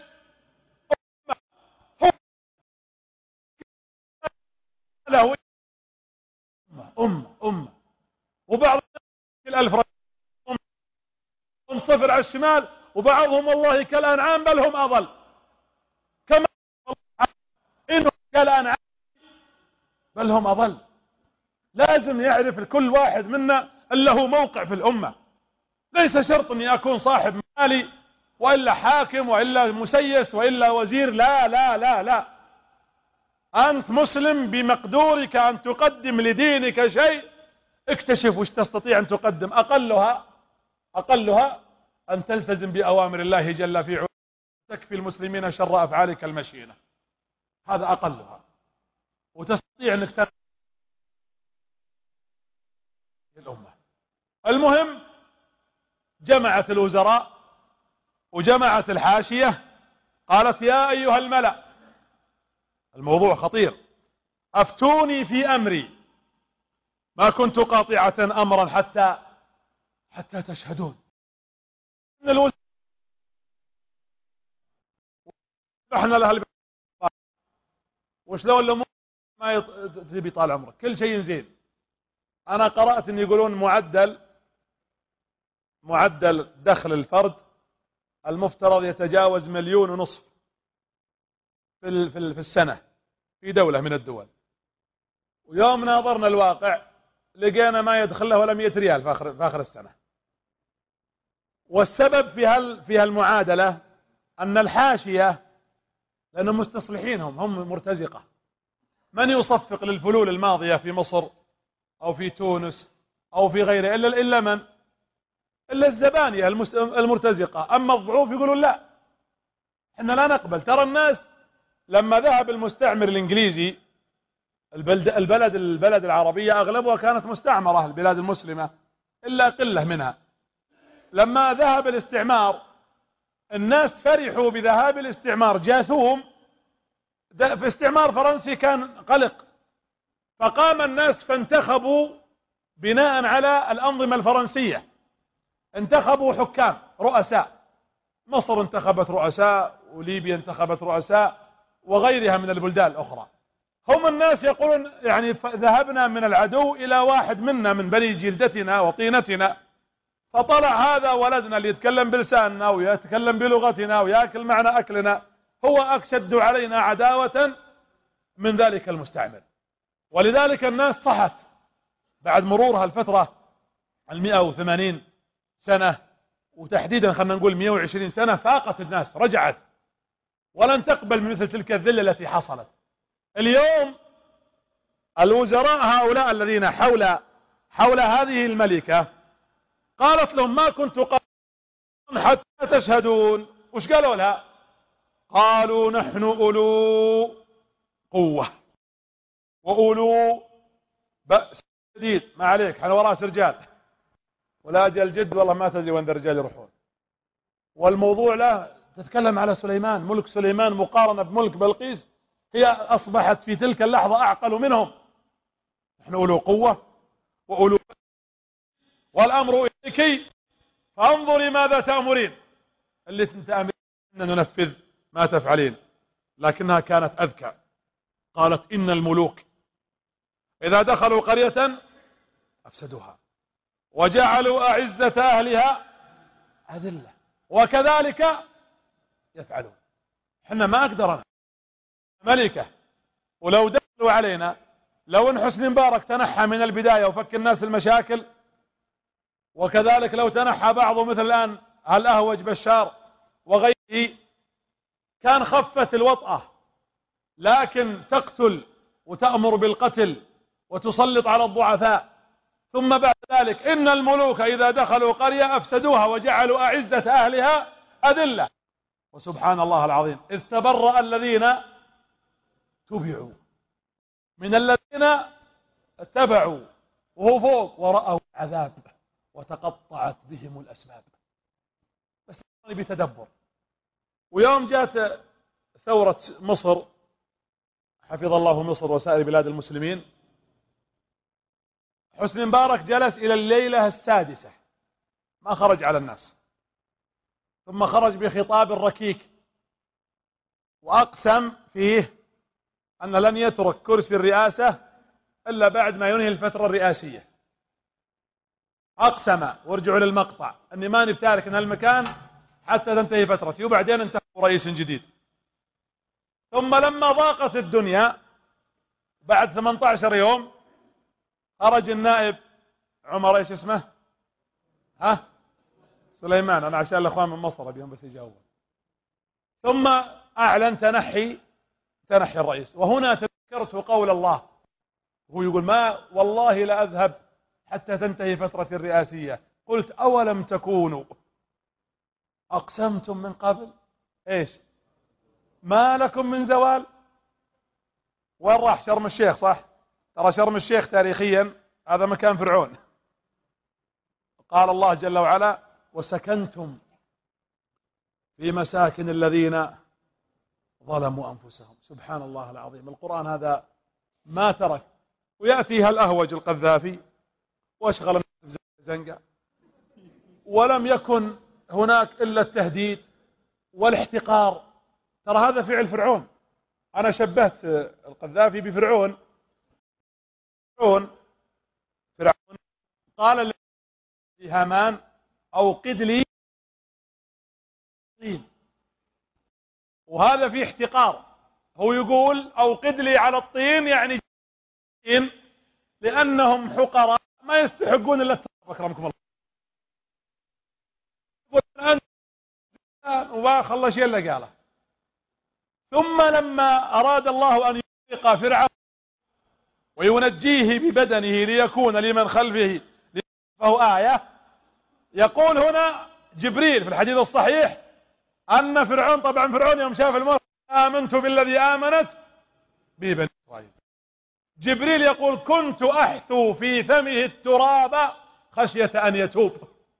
Speaker 1: له امه امه امه وبعض الالف رجل هم صفر على الشمال، وبعضهم والله كالانعام بل هم اضل، كما انهم كالانعام بل هم اضل. لازم يعرف كل واحد منا له موقع في الامه، ليس شرط أني أكون صاحب مالي وإلا حاكم وإلا مسيس وإلا وزير، لا لا لا لا. أنت مسلم بمقدورك أن تقدم لدينك شيء، اكتشف وش تستطيع أن تقدم. أقلها أقلها أن تلتزم بأوامر الله جل في علاه، تكفي المسلمين شر أفعالك المشينة، هذا أقلها، وتستطيع أنك تنقل الأمة. المهم جمعت الوزراء وجمعت الحاشية، قالت يا أيها الملأ، الموضوع خطير، أفتوني في أمري ما كنت قاطعة أمرا حتى حتى تشهدون. إن الوزراء احنا لها وشلون الأمور ما يط... تبي طال عمرك كل شيء زين. أنا قرأت إن يقولون معدل معدل دخل الفرد المفترض يتجاوز مليون ونصف في ال... في, ال... في السنة في دولة من الدول، ويوم ناظرنا الواقع لقينا ما يدخل له ولا مئة ريال في آخر في آخر السنة. والسبب في هال في هالمعادلة أن الحاشية لأنهم مستصلحينهم، هم مرتزقة. من يصفق للفلول الماضية في مصر أو في تونس أو في غيره إلا إلا من؟ إلا الزبانية المرتزقة. أما الضعوف يقولون لا، إحنا لا نقبل. ترى الناس لما ذهب المستعمر الإنجليزي البلد البلد البلد العربية أغلبها كانت مستعمرة، البلاد المسلمة إلا قلة منها. لما ذهب الاستعمار الناس فرحوا بذهاب الاستعمار، جاثوهم. في استعمار فرنسي كان قلق، فقام الناس فانتخبوا بناء على الأنظمة الفرنسية، انتخبوا حكام رؤساء. مصر انتخبت رؤساء، وليبيا انتخبت رؤساء، وغيرها من البلدان الأخرى. هم الناس يقولون يعني ذهبنا من العدو إلى واحد منا من بني جلدتنا وطينتنا، فطلع هذا ولدنا اللي يتكلم بلساننا ويتكلم بلغتنا ويأكل معنا أكلنا، هو أشد علينا عداوة من ذلك المستعمر. ولذلك الناس صحت بعد مرورها الفترة المئة وثمانين سنة، وتحديدا خلنا نقول مئة وعشرين سنة، فاقت الناس، رجعت ولن تقبل من مثل تلك الذلة التي حصلت. اليوم الوزراء هؤلاء الذين حول حول هذه الملكة قالت لهم ما كنت قاطعة حتى تشهدون. وش قالوا لها؟ قالوا نحن أولو قوة وأولو بأس شديد. ما عليك، احنا وراس رجال، ولا أجل جد والله ما تدري وين الرجال يروحون. والموضوع لا تتكلم على سليمان، ملك سليمان مقارنة بملك بلقيس، هي أصبحت في تلك اللحظة أعقل منهم. نحن أولو قوة وأولو بأس والأمر إليك فانظري ماذا تأمرين. اللي تأمرين أن ننفذ ما تفعلين. لكنها كانت أذكى، قالت إن الملوك إذا دخلوا قرية أفسدوها وجعلوا أعزة أهلها أذلة وكذلك يفعلون. حنا ما أقدرنا ملكة، ولو دخلوا علينا، لو ان حسني مبارك تنحى من البداية وفك الناس المشاكل، وكذلك لو تنحى بعضه مثل الآن هالأهوج بشار وغيره، كان خفت الوطأة. لكن تقتل وتأمر بالقتل وتسلط على الضعفاء، ثم بعد ذلك إن الملوك إذا دخلوا قرية أفسدوها وجعلوا أعزة أهلها أذلة. وسبحان الله العظيم، إذ تبرأ الذين تبعوا من الذين اتبعوا وهو فوق ورأوا عذاب وتقطعت بهم الأسباب. بس بتدبر. ويوم جاءت ثورة مصر، حفظ الله مصر وسائر بلاد المسلمين، حسني مبارك جلس إلى الليلة السادسة ما خرج على الناس، ثم خرج بخطاب ركيك وأقسم فيه أن لن يترك كرسي الرئاسة إلا بعد ما ينهي الفترة الرئاسية. أقسم، وارجعوا للمقطع، أني ماني بتارك من هالمكان حتى تنتهي فترتي، وبعدين انتهى رئيس جديد. ثم لما ضاقت الدنيا بعد ثمانية عشر يوم، خرج النائب عمر ايش اسمه ها سليمان، أنا عشان الأخوان من مصر أبيهم بس يجاوبون. ثم أعلن تنحي تنحي الرئيس. وهنا تذكرت قول الله، هو يقول ما والله لا أذهب حتى تنتهي فترة الرئاسية. قلت أولم تكونوا أقسمتم من قبل إيش ما لكم من زوال. وين راح؟ شرم الشيخ، صح؟ ترى شرم الشيخ تاريخيا هذا مكان فرعون. قال الله جل وعلا وسكنتم في مساكن الذين ظلموا أنفسهم. سبحان الله العظيم، القرآن هذا ما ترك. ويأتي هالأهوج القذافي واشغل زنقة، ولم يكن هناك إلا التهديد والاحتقار. ترى هذا فعل فرعون. أنا شبهت القذافي بفرعون. فرعون فرعون قال لهامان أوقد لي طين، وهذا فيه احتقار. هو يقول أوقد لي على الطين، يعني لأنهم حقراء ما يستحقون إلا التراب. أكرمكم الله. وخلص شيء اللي قاله. ثم لما أراد الله أن يغرق فرعون وينجيه ببدنه ليكون لمن خلفه فهو آية، يقول هنا جبريل في الحديث الصحيح أن فرعون، طبعا فرعون يوم شاف الموت آمنت بالذي آمنت به بني إسرائيل. جبريل يقول كنت أحثو في فمه التراب خشية أن يتوب.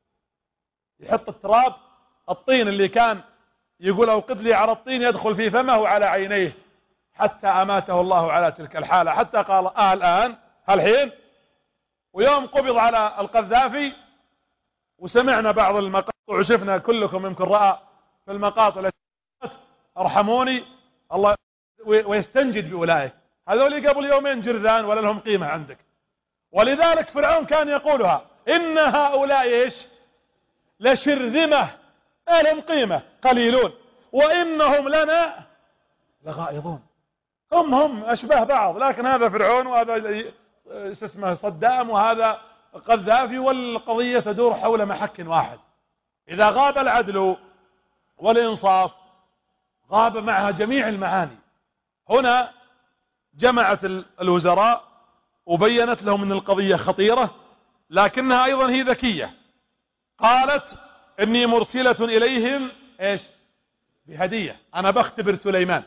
Speaker 1: يحط التراب، الطين اللي كان يقول أوقد لي على الطين، يدخل في فمه وعلى عينيه حتى أماته الله على تلك الحالة. حتى قال آه الآن هالحين. ويوم قبض على القذافي وسمعنا بعض المقاطع وشفنا كلكم يمكن رأى في المقاطع التي ارحموني الله، ويستنجد بأولئك هذول قبل يومين جرذان ولا لهم قيمة عندك. ولذلك فرعون كان يقولها إن هؤلاء إيش لشرذمة ما لهم قيمة قليلون وإنهم لنا لغائظون. هم هم أشبه بعض، لكن هذا فرعون وهذا اسمه صدام وهذا قذافي، والقضية تدور حول محك واحد. إذا غاب العدل والإنصاف غاب معها جميع المعاني. هنا جمعت الوزراء وبينت لهم أن القضية خطيرة، لكنها أيضا هي ذكية. قالت إني مرسلة إليهم إيش بهدية، أنا بختبر سليمان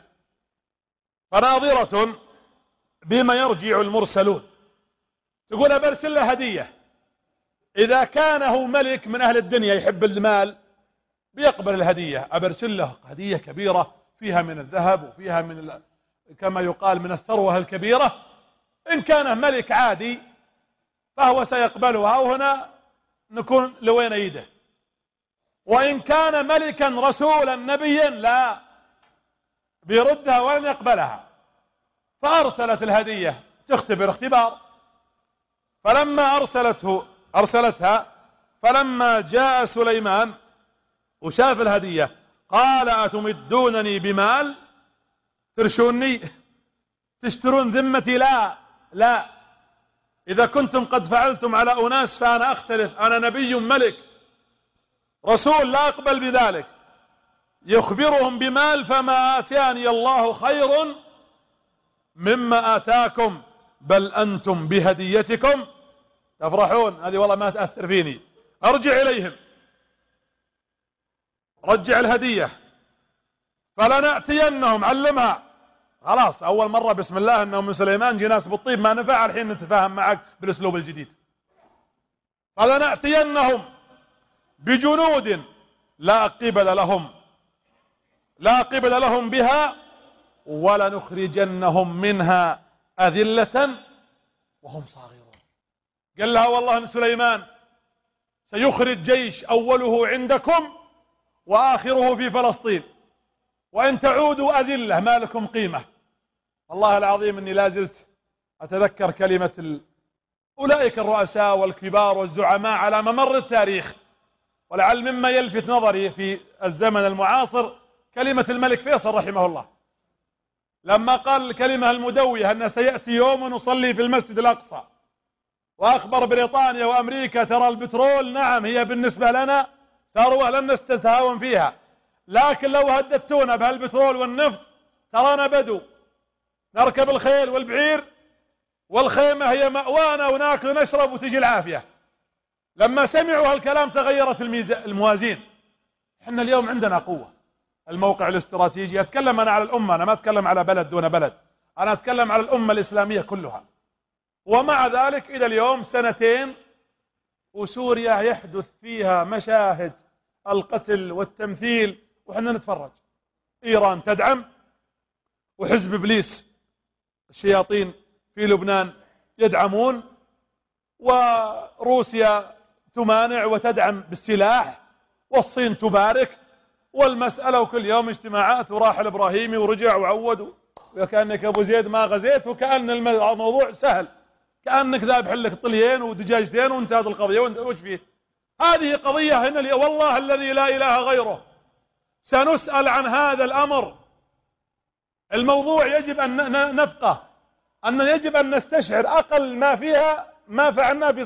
Speaker 1: فناظرة بما يرجع المرسلون. تقول برسل له هدية، إذا كان هو ملك من أهل الدنيا يحب المال بيقبل الهدية. أبرسل له هدية كبيرة فيها من الذهب وفيها من ال... كما يقال من الثروة الكبيرة. إن كان ملك عادي فهو سيقبلها، وهنا نكون لوين يده. وإن كان ملكا رسولا نبيا لا بيردها ولن يقبلها. فأرسلت الهدية تختبر اختبار. فلما أرسلته أرسلتها فلما جاء سليمان وشاف الهدية قال أتمدونني بمال ترشوني تشترون ذمتي؟ لا لا، إذا كنتم قد فعلتم على أناس فأنا أختلف، أنا نبي ملك رسول لا أقبل بذلك. يخبرهم بمال فما آتاني الله خير مما آتاكم بل أنتم بهديتكم تفرحون. هذه والله ما تأثر فيني، أرجع إليهم رجع الهدية فلنأتينهم. علمها خلاص أول مرة بسم الله أنه من سليمان جناس بالطيب ما نفع، الحين نتفاهم معك بالأسلوب الجديد. فلنأتينهم بجنود لا قبل لهم لا قبل لهم بها ولنخرجنهم منها أذلة وهم صاغرون. قال لها والله أن سليمان سيخرج جيش أوله عندكم وآخره في فلسطين، وإن تعودوا أذلة ما لكم قيمة. الله العظيم أني لازلت أتذكر كلمة ال... أولئك الرؤساء والكبار والزعماء على ممر التاريخ. ولعل مما يلفت نظري في الزمن المعاصر كلمة الملك فيصل رحمه الله لما قال الكلمة المدوية أن سيأتي يوم نصلي في المسجد الأقصى، وأخبر بريطانيا وأمريكا ترى البترول نعم هي بالنسبة لنا ثروة لن نستتهاون فيها، لكن لو هددتونا بهالبترول والنفط ترانا بدو، نركب الخيل والبعير والخيمة هي مأوانا وناكل ونشرب وتجي العافية. لما سمعوا هالكلام تغيرت الموازين. احنا اليوم عندنا قوة، الموقع الاستراتيجي. أتكلم أنا على الأمة، أنا ما أتكلم على بلد دون بلد، أنا أتكلم على الأمة الإسلامية كلها. ومع ذلك إلى اليوم سنتين وسوريا يحدث فيها مشاهد القتل والتمثيل وحنا نتفرج. إيران تدعم، وحزب إبليس الشياطين في لبنان يدعمون، وروسيا تمانع وتدعم بالسلاح، والصين تبارك، والمسألة وكل يوم اجتماعات، وراح الإبراهيمي ورجع وعود، وكأنك أبو زيد ما غزيت، وكأن الموضوع سهل، كأنك ذابح لك طليين ودجاجتين وانتهت القضية. وش فيه؟ هذه قضية هنا والله الذي لا إله غيره سنسأل عن هذا الأمر. الموضوع يجب أن نفقه، أن يجب أن نستشعر أقل ما فيها ما فعلنا في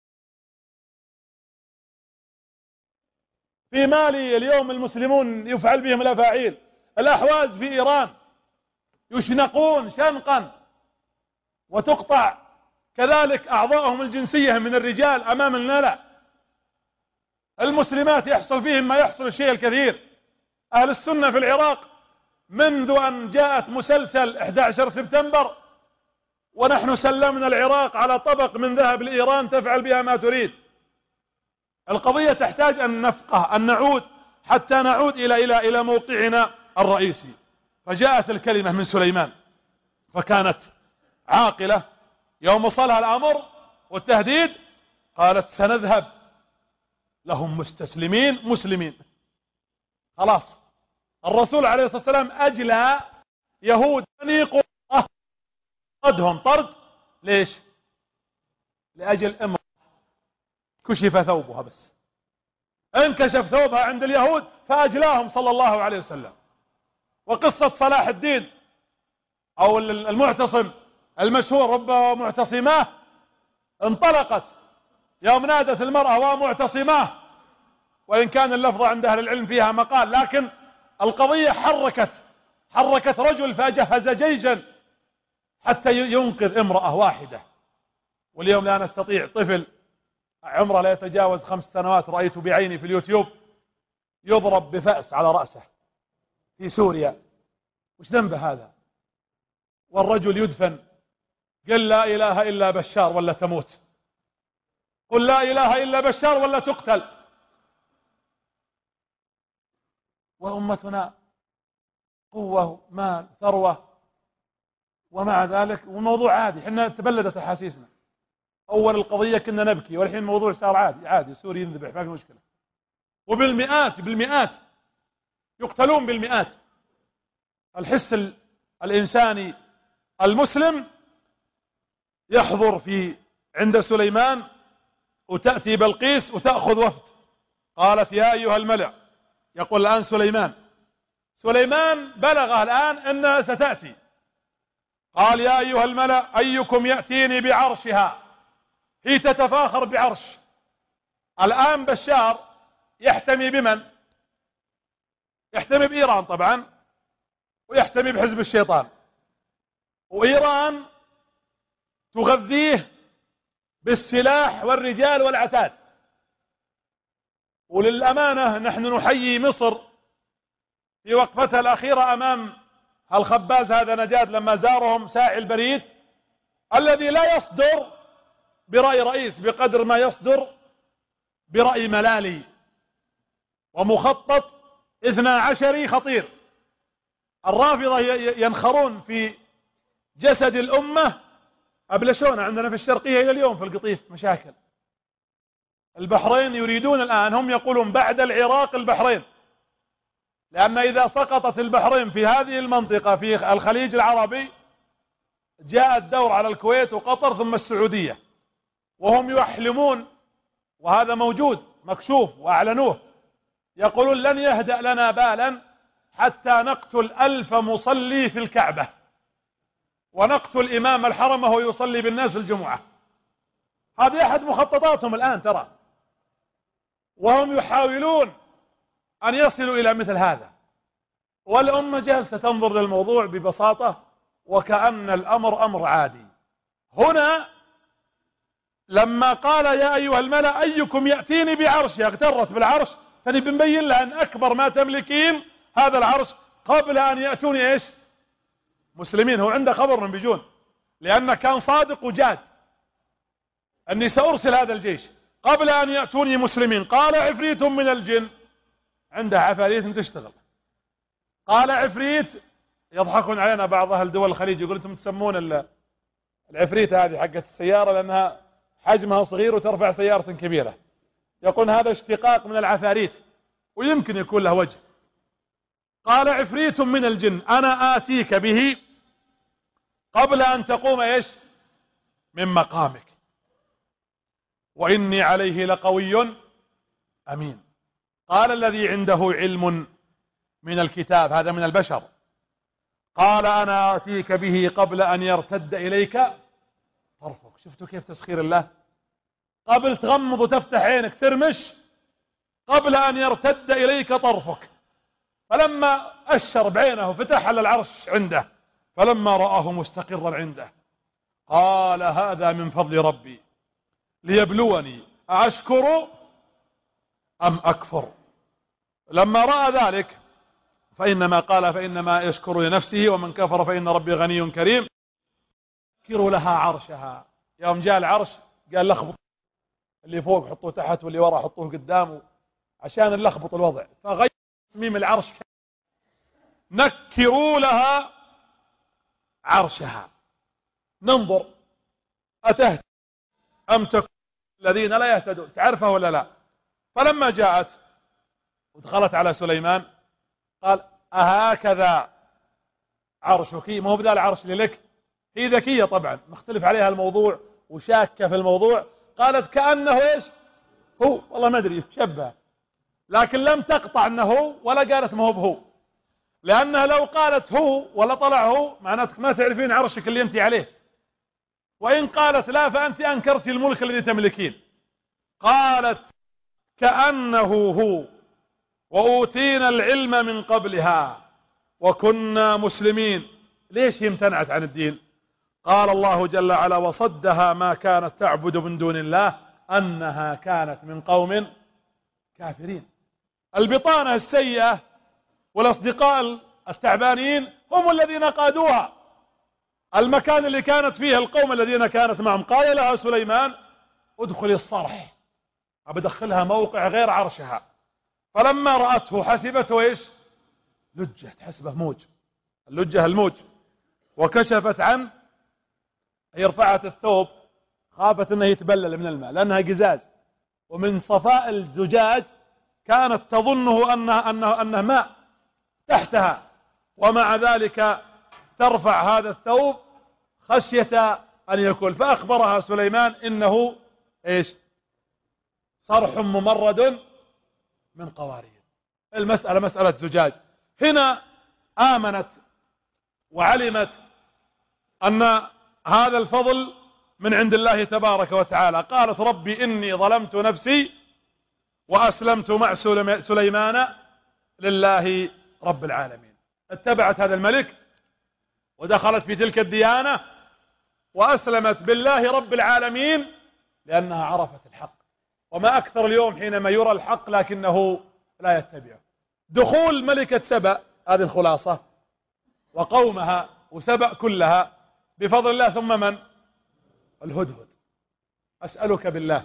Speaker 1: في مالي. اليوم المسلمون يفعل بهم الأفاعيل. الأحواز في إيران يشنقون شنقا وتقطع كذلك أعضاءهم الجنسية من الرجال أمام الملأ. المسلمات يحصل فيهم ما يحصل الشيء الكثير. أهل السنة في العراق منذ أن جاءت مسلسل أحد عشر سبتمبر ونحن سلمنا العراق على طبق من ذهب لإيران تفعل بها ما تريد. القضية تحتاج أن نفقه، أن نعود حتى نعود إلى إلى إلى موقعنا الرئيسي. فجاءت الكلمة من سليمان فكانت عاقلة. يوم وصلها الأمر والتهديد قالت سنذهب لهم مستسلمين مسلمين. خلاص الرسول عليه الصلاة والسلام أجلى يهود بني قريظة، طردهم طرد. ليش؟ لأجل امرأة كشف ثوبها، بس انكشف ثوبها عند اليهود فأجلاهم صلى الله عليه وسلم. وقصة صلاح الدين أو المعتصم المشهور رب معتصماه انطلقت يوم نادت المرأة ومعتصماه، وإن كان اللفظ عند أهل العلم فيها مقال، لكن القضية حركت حركت رجل فجهز جيشا حتى ينقذ امرأة واحدة. واليوم لا نستطيع طفل عمره لا يتجاوز خمس سنوات رأيته بعيني في اليوتيوب يضرب بفأس على رأسه في سوريا. وش ذنبه هذا؟ والرجل يدفن. قل لا إله إلا بشار ولا تموت، قل لا إله إلا بشار ولا تقتل. وأمتنا قوة مال ثروة، ومع ذلك والموضوع عادي. حنا تبلدت أحاسيسنا. أول القضية كنا نبكي، والحين الموضوع صار عادي عادي. سوري ينذبح ما في مشكلة، وبالمئات بالمئات يقتلون بالمئات. الحس الإنساني المسلم يحضر في عند سليمان، وتأتي بلقيس وتأخذ وفد. قالت يا أيها الملأ، يقول الآن سليمان سليمان بلغ الآن أنها ستأتي. قال يا أيها الملأ أيكم يأتيني بعرشها. هي تتفاخر بعرش. الآن بشار يحتمي بمن؟ يحتمي بإيران طبعا، ويحتمي بحزب الشيطان، وإيران تغذيه بالسلاح والرجال والعتاد. وللأمانة نحن نحيي مصر في وقفتها الأخيرة أمام الخباز هذا نجاد لما زارهم ساعي البريد، الذي لا يصدر برأي رئيس بقدر ما يصدر برأي ملالي ومخطط اثنى عشري خطير. الرافضة ينخرون في جسد الأمة. أبلشونا عندنا في الشرقية إلى اليوم في القطيف مشاكل. البحرين يريدون الآن، هم يقولون بعد العراق البحرين، لأن إذا سقطت البحرين في هذه المنطقة في الخليج العربي جاء الدور على الكويت وقطر ثم السعودية. وهم يحلمون، وهذا موجود مكشوف وأعلنوه، يقولون لن يهدأ لنا بالا حتى نقتل ألف مصلي في الكعبة، ونقتل إمام الحرم وهو يصلي بالناس الجمعة. هذه أحد مخططاتهم الآن ترى. وهم يحاولون أن يصلوا إلى مثل هذا، والأمة جالسة تنظر للموضوع ببساطة وكأن الأمر أمر عادي. هنا لما قال يا أيها الملأ أيكم يأتيني بعرشها، اغترت بالعرش، فنبي نبين لها أن أكبر ما تملكين هذا العرش قبل أن يأتوني إيش؟ مسلمين. هو عنده خبر من بيجون، لأنه كان صادق وجاد أني سأرسل هذا الجيش قبل أن يأتوني مسلمين. قال عفريت من الجن، عنده عفاريت تشتغل. قال عفريت، يضحكون علينا بعض أهل دول الخليج، يقول أنتم تسمون العفريت هذه حقت السيارة لأنها حجمها صغير وترفع سيارة كبيرة، يقول هذا اشتقاق من العفاريت ويمكن يكون له وجه. قال عفريت من الجن أنا آتيك به قبل أن تقوم إيش؟ من مقامك، وإني عليه لقوي أمين. قال الذي عنده علم من الكتاب، هذا من البشر، قال أنا آتيك به قبل أن يرتد إليك طرفك. شفتوا كيف تسخير الله؟ قبل تغمض وتفتح عينك ترمش، قبل أن يرتد إليك طرفك. فلما أشر بعينه فتح على العرش عنده، فلما رآه مستقرا عنده قال هذا من فضل ربي ليبلوني أشكر أم أكفر. لما رأى ذلك فإنما قال فإنما يشكر لنفسه ومن كفر فإن ربي غني كريم. كروا لها عرشها. يوم جاء العرش قال لخبط اللي فوق حطوه تحت واللي ورا حطوه قدامه عشان نلخبط الوضع، فغير تصميم العرش. نكروا لها عرشها ننظر أتهتدي أم تكون الذين لا يهتدون. تعرفها ولا لا؟ فلما جاءت ودخلت على سليمان قال أهكذا عرشك؟ ما هو بذا العرش اللي لك. هي ذكية طبعا، مختلف عليها الموضوع وشاكة في الموضوع. قالت كأنه إيش هو، والله ما أدري شبه، لكن لم تقطع أنه هو ولا قالت ما هو بهو، لأنها لو قالت هو ولا طلع هو معناتك ما تعرفين عرشك اللي أنت عليه، وإن قالت لا فأنت أنكرت الملك الذي تملكين. قالت كأنه هو وأوتينا العلم من قبلها وكنا مسلمين. ليش هي امتنعت عن الدين؟ قال الله جل وعلا وصدها ما كانت تعبد من دون الله أنها كانت من قوم كافرين. البطانة السيئة والأصدقاء التعبانين هم الذين قادوها. المكان اللي كانت فيه القوم الذين كانت معهم قال لها سليمان ادخلي الصرح، أبدخلها موقع غير عرشها. فلما رأته حسبته إيش؟ لجة، تحسبه موج، اللجة الموج. وكشفت عن، هي رفعت الثوب خافت انه يتبلل من الماء لأنها قزاز، ومن صفاء الزجاج كانت تظنه أنه, أنه, أنه ماء تحتها، ومع ذلك ترفع هذا الثوب خشية أن يكون. فأخبرها سليمان إنه إيش؟ صرح ممرد من قوارير. المسألة مسألة زجاج. هنا آمنت وعلمت أن هذا الفضل من عند الله تبارك وتعالى. قالت ربي إني ظلمت نفسي وأسلمت مع سليمان لله رب العالمين. اتبعت هذا الملك ودخلت في تلك الديانة وأسلمت بالله رب العالمين لأنها عرفت الحق. وما أكثر اليوم حينما يرى الحق لكنه لا يتبعه. دخول ملكة سبأ، هذه الخلاصة، وقومها وسبأ كلها بفضل الله. ثم من؟ الهدهد. أسألك بالله،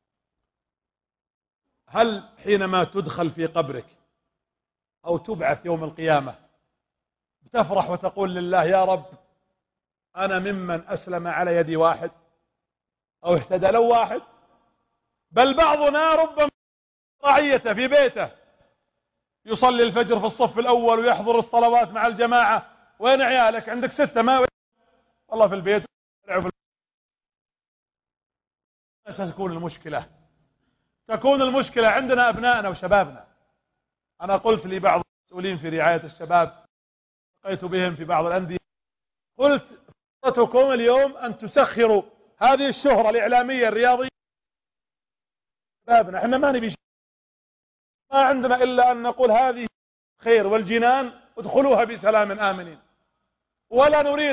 Speaker 1: هل حينما تدخل في قبرك أو تبعث يوم القيامة بتفرح وتقول لله يا رب أنا ممن أسلم على يد واحد أو اهتدى لو واحد؟ بل بعضنا ربما رعيته في بيته يصلي الفجر في الصف الأول ويحضر الصلوات مع الجماعة. وين عيالك؟ عندك ستة ما والله في البيت. تكون المشكلة تكون المشكلة عندنا أبنائنا وشبابنا. أنا قلت لبعض المسؤولين في رعاية الشباب، لقيت بهم في بعض الأندية، قلت فرصتكم اليوم أن تسخروا هذه الشهرة الإعلامية الرياضية شبابنا. احنا ما نبي ما عندنا إلا أن نقول هذه خير والجنان ادخلوها بسلام آمنين، ولا نريد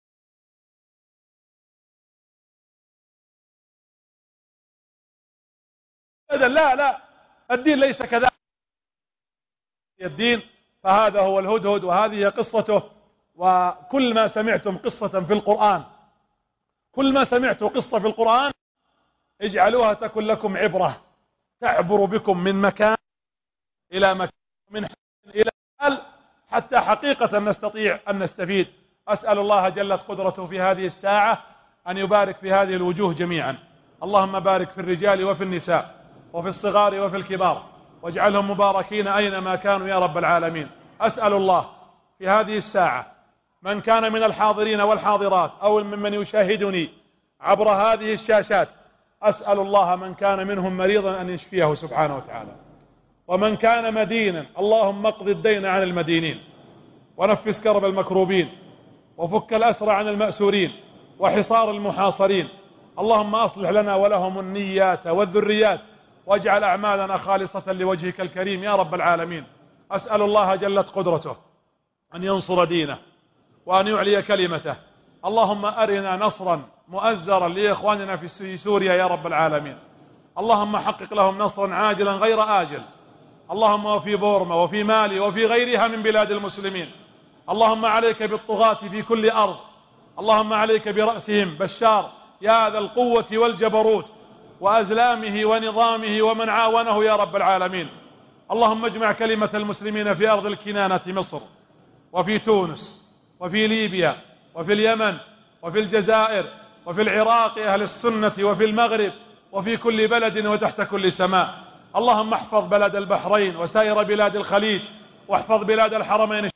Speaker 1: لا لا الدين ليس كذلك. الدين فهذا هو الهدهد، وهذه قصته. وكل ما سمعتم قصة في القرآن، كل ما سمعتوا قصة في القرآن اجعلوها تكن لكم عبرة تعبر بكم من مكان إلى مكان، من حال إلى حال، حتى حقيقة نستطيع أن نستفيد. أسأل الله جلت قدرته في هذه الساعة أن يبارك في هذه الوجوه جميعا. اللهم بارك في الرجال وفي النساء وفي الصغار وفي الكبار، واجعلهم مباركين أينما كانوا يا رب العالمين. أسأل الله في هذه الساعة من كان من الحاضرين والحاضرات أو ممن يشاهدني عبر هذه الشاشات، أسأل الله من كان منهم مريضا أن يشفيه سبحانه وتعالى، ومن كان مدينا اللهم اقض الدين عن المدينين، ونفس كرب المكروبين، وفك الأسر عن المأسورين، وحصار المحاصرين. اللهم أصلح لنا ولهم النيات والذريات، واجعل أعمالنا خالصة لوجهك الكريم يا رب العالمين. أسأل الله جلت قدرته أن ينصر دينه وأن يعلي كلمته. اللهم أرنا نصرا مؤزرا لإخواننا في سوريا يا رب العالمين. اللهم حقق لهم نصرا عاجلا غير آجل. اللهم وفي بورما وفي مالي وفي غيرها من بلاد المسلمين. اللهم عليك بالطغاة في كل أرض. اللهم عليك برأسهم بشار يا ذا القوة والجبروت وأزلامه ونظامه ومن عاونه يا رب العالمين. اللهم اجمع كلمة المسلمين في أرض الكنانة مصر، وفي تونس، وفي ليبيا، وفي اليمن، وفي الجزائر، وفي العراق أهل السنة، وفي المغرب، وفي كل بلد وتحت كل سماء. اللهم احفظ بلد البحرين وسائر بلاد الخليج، واحفظ بلاد الحرمين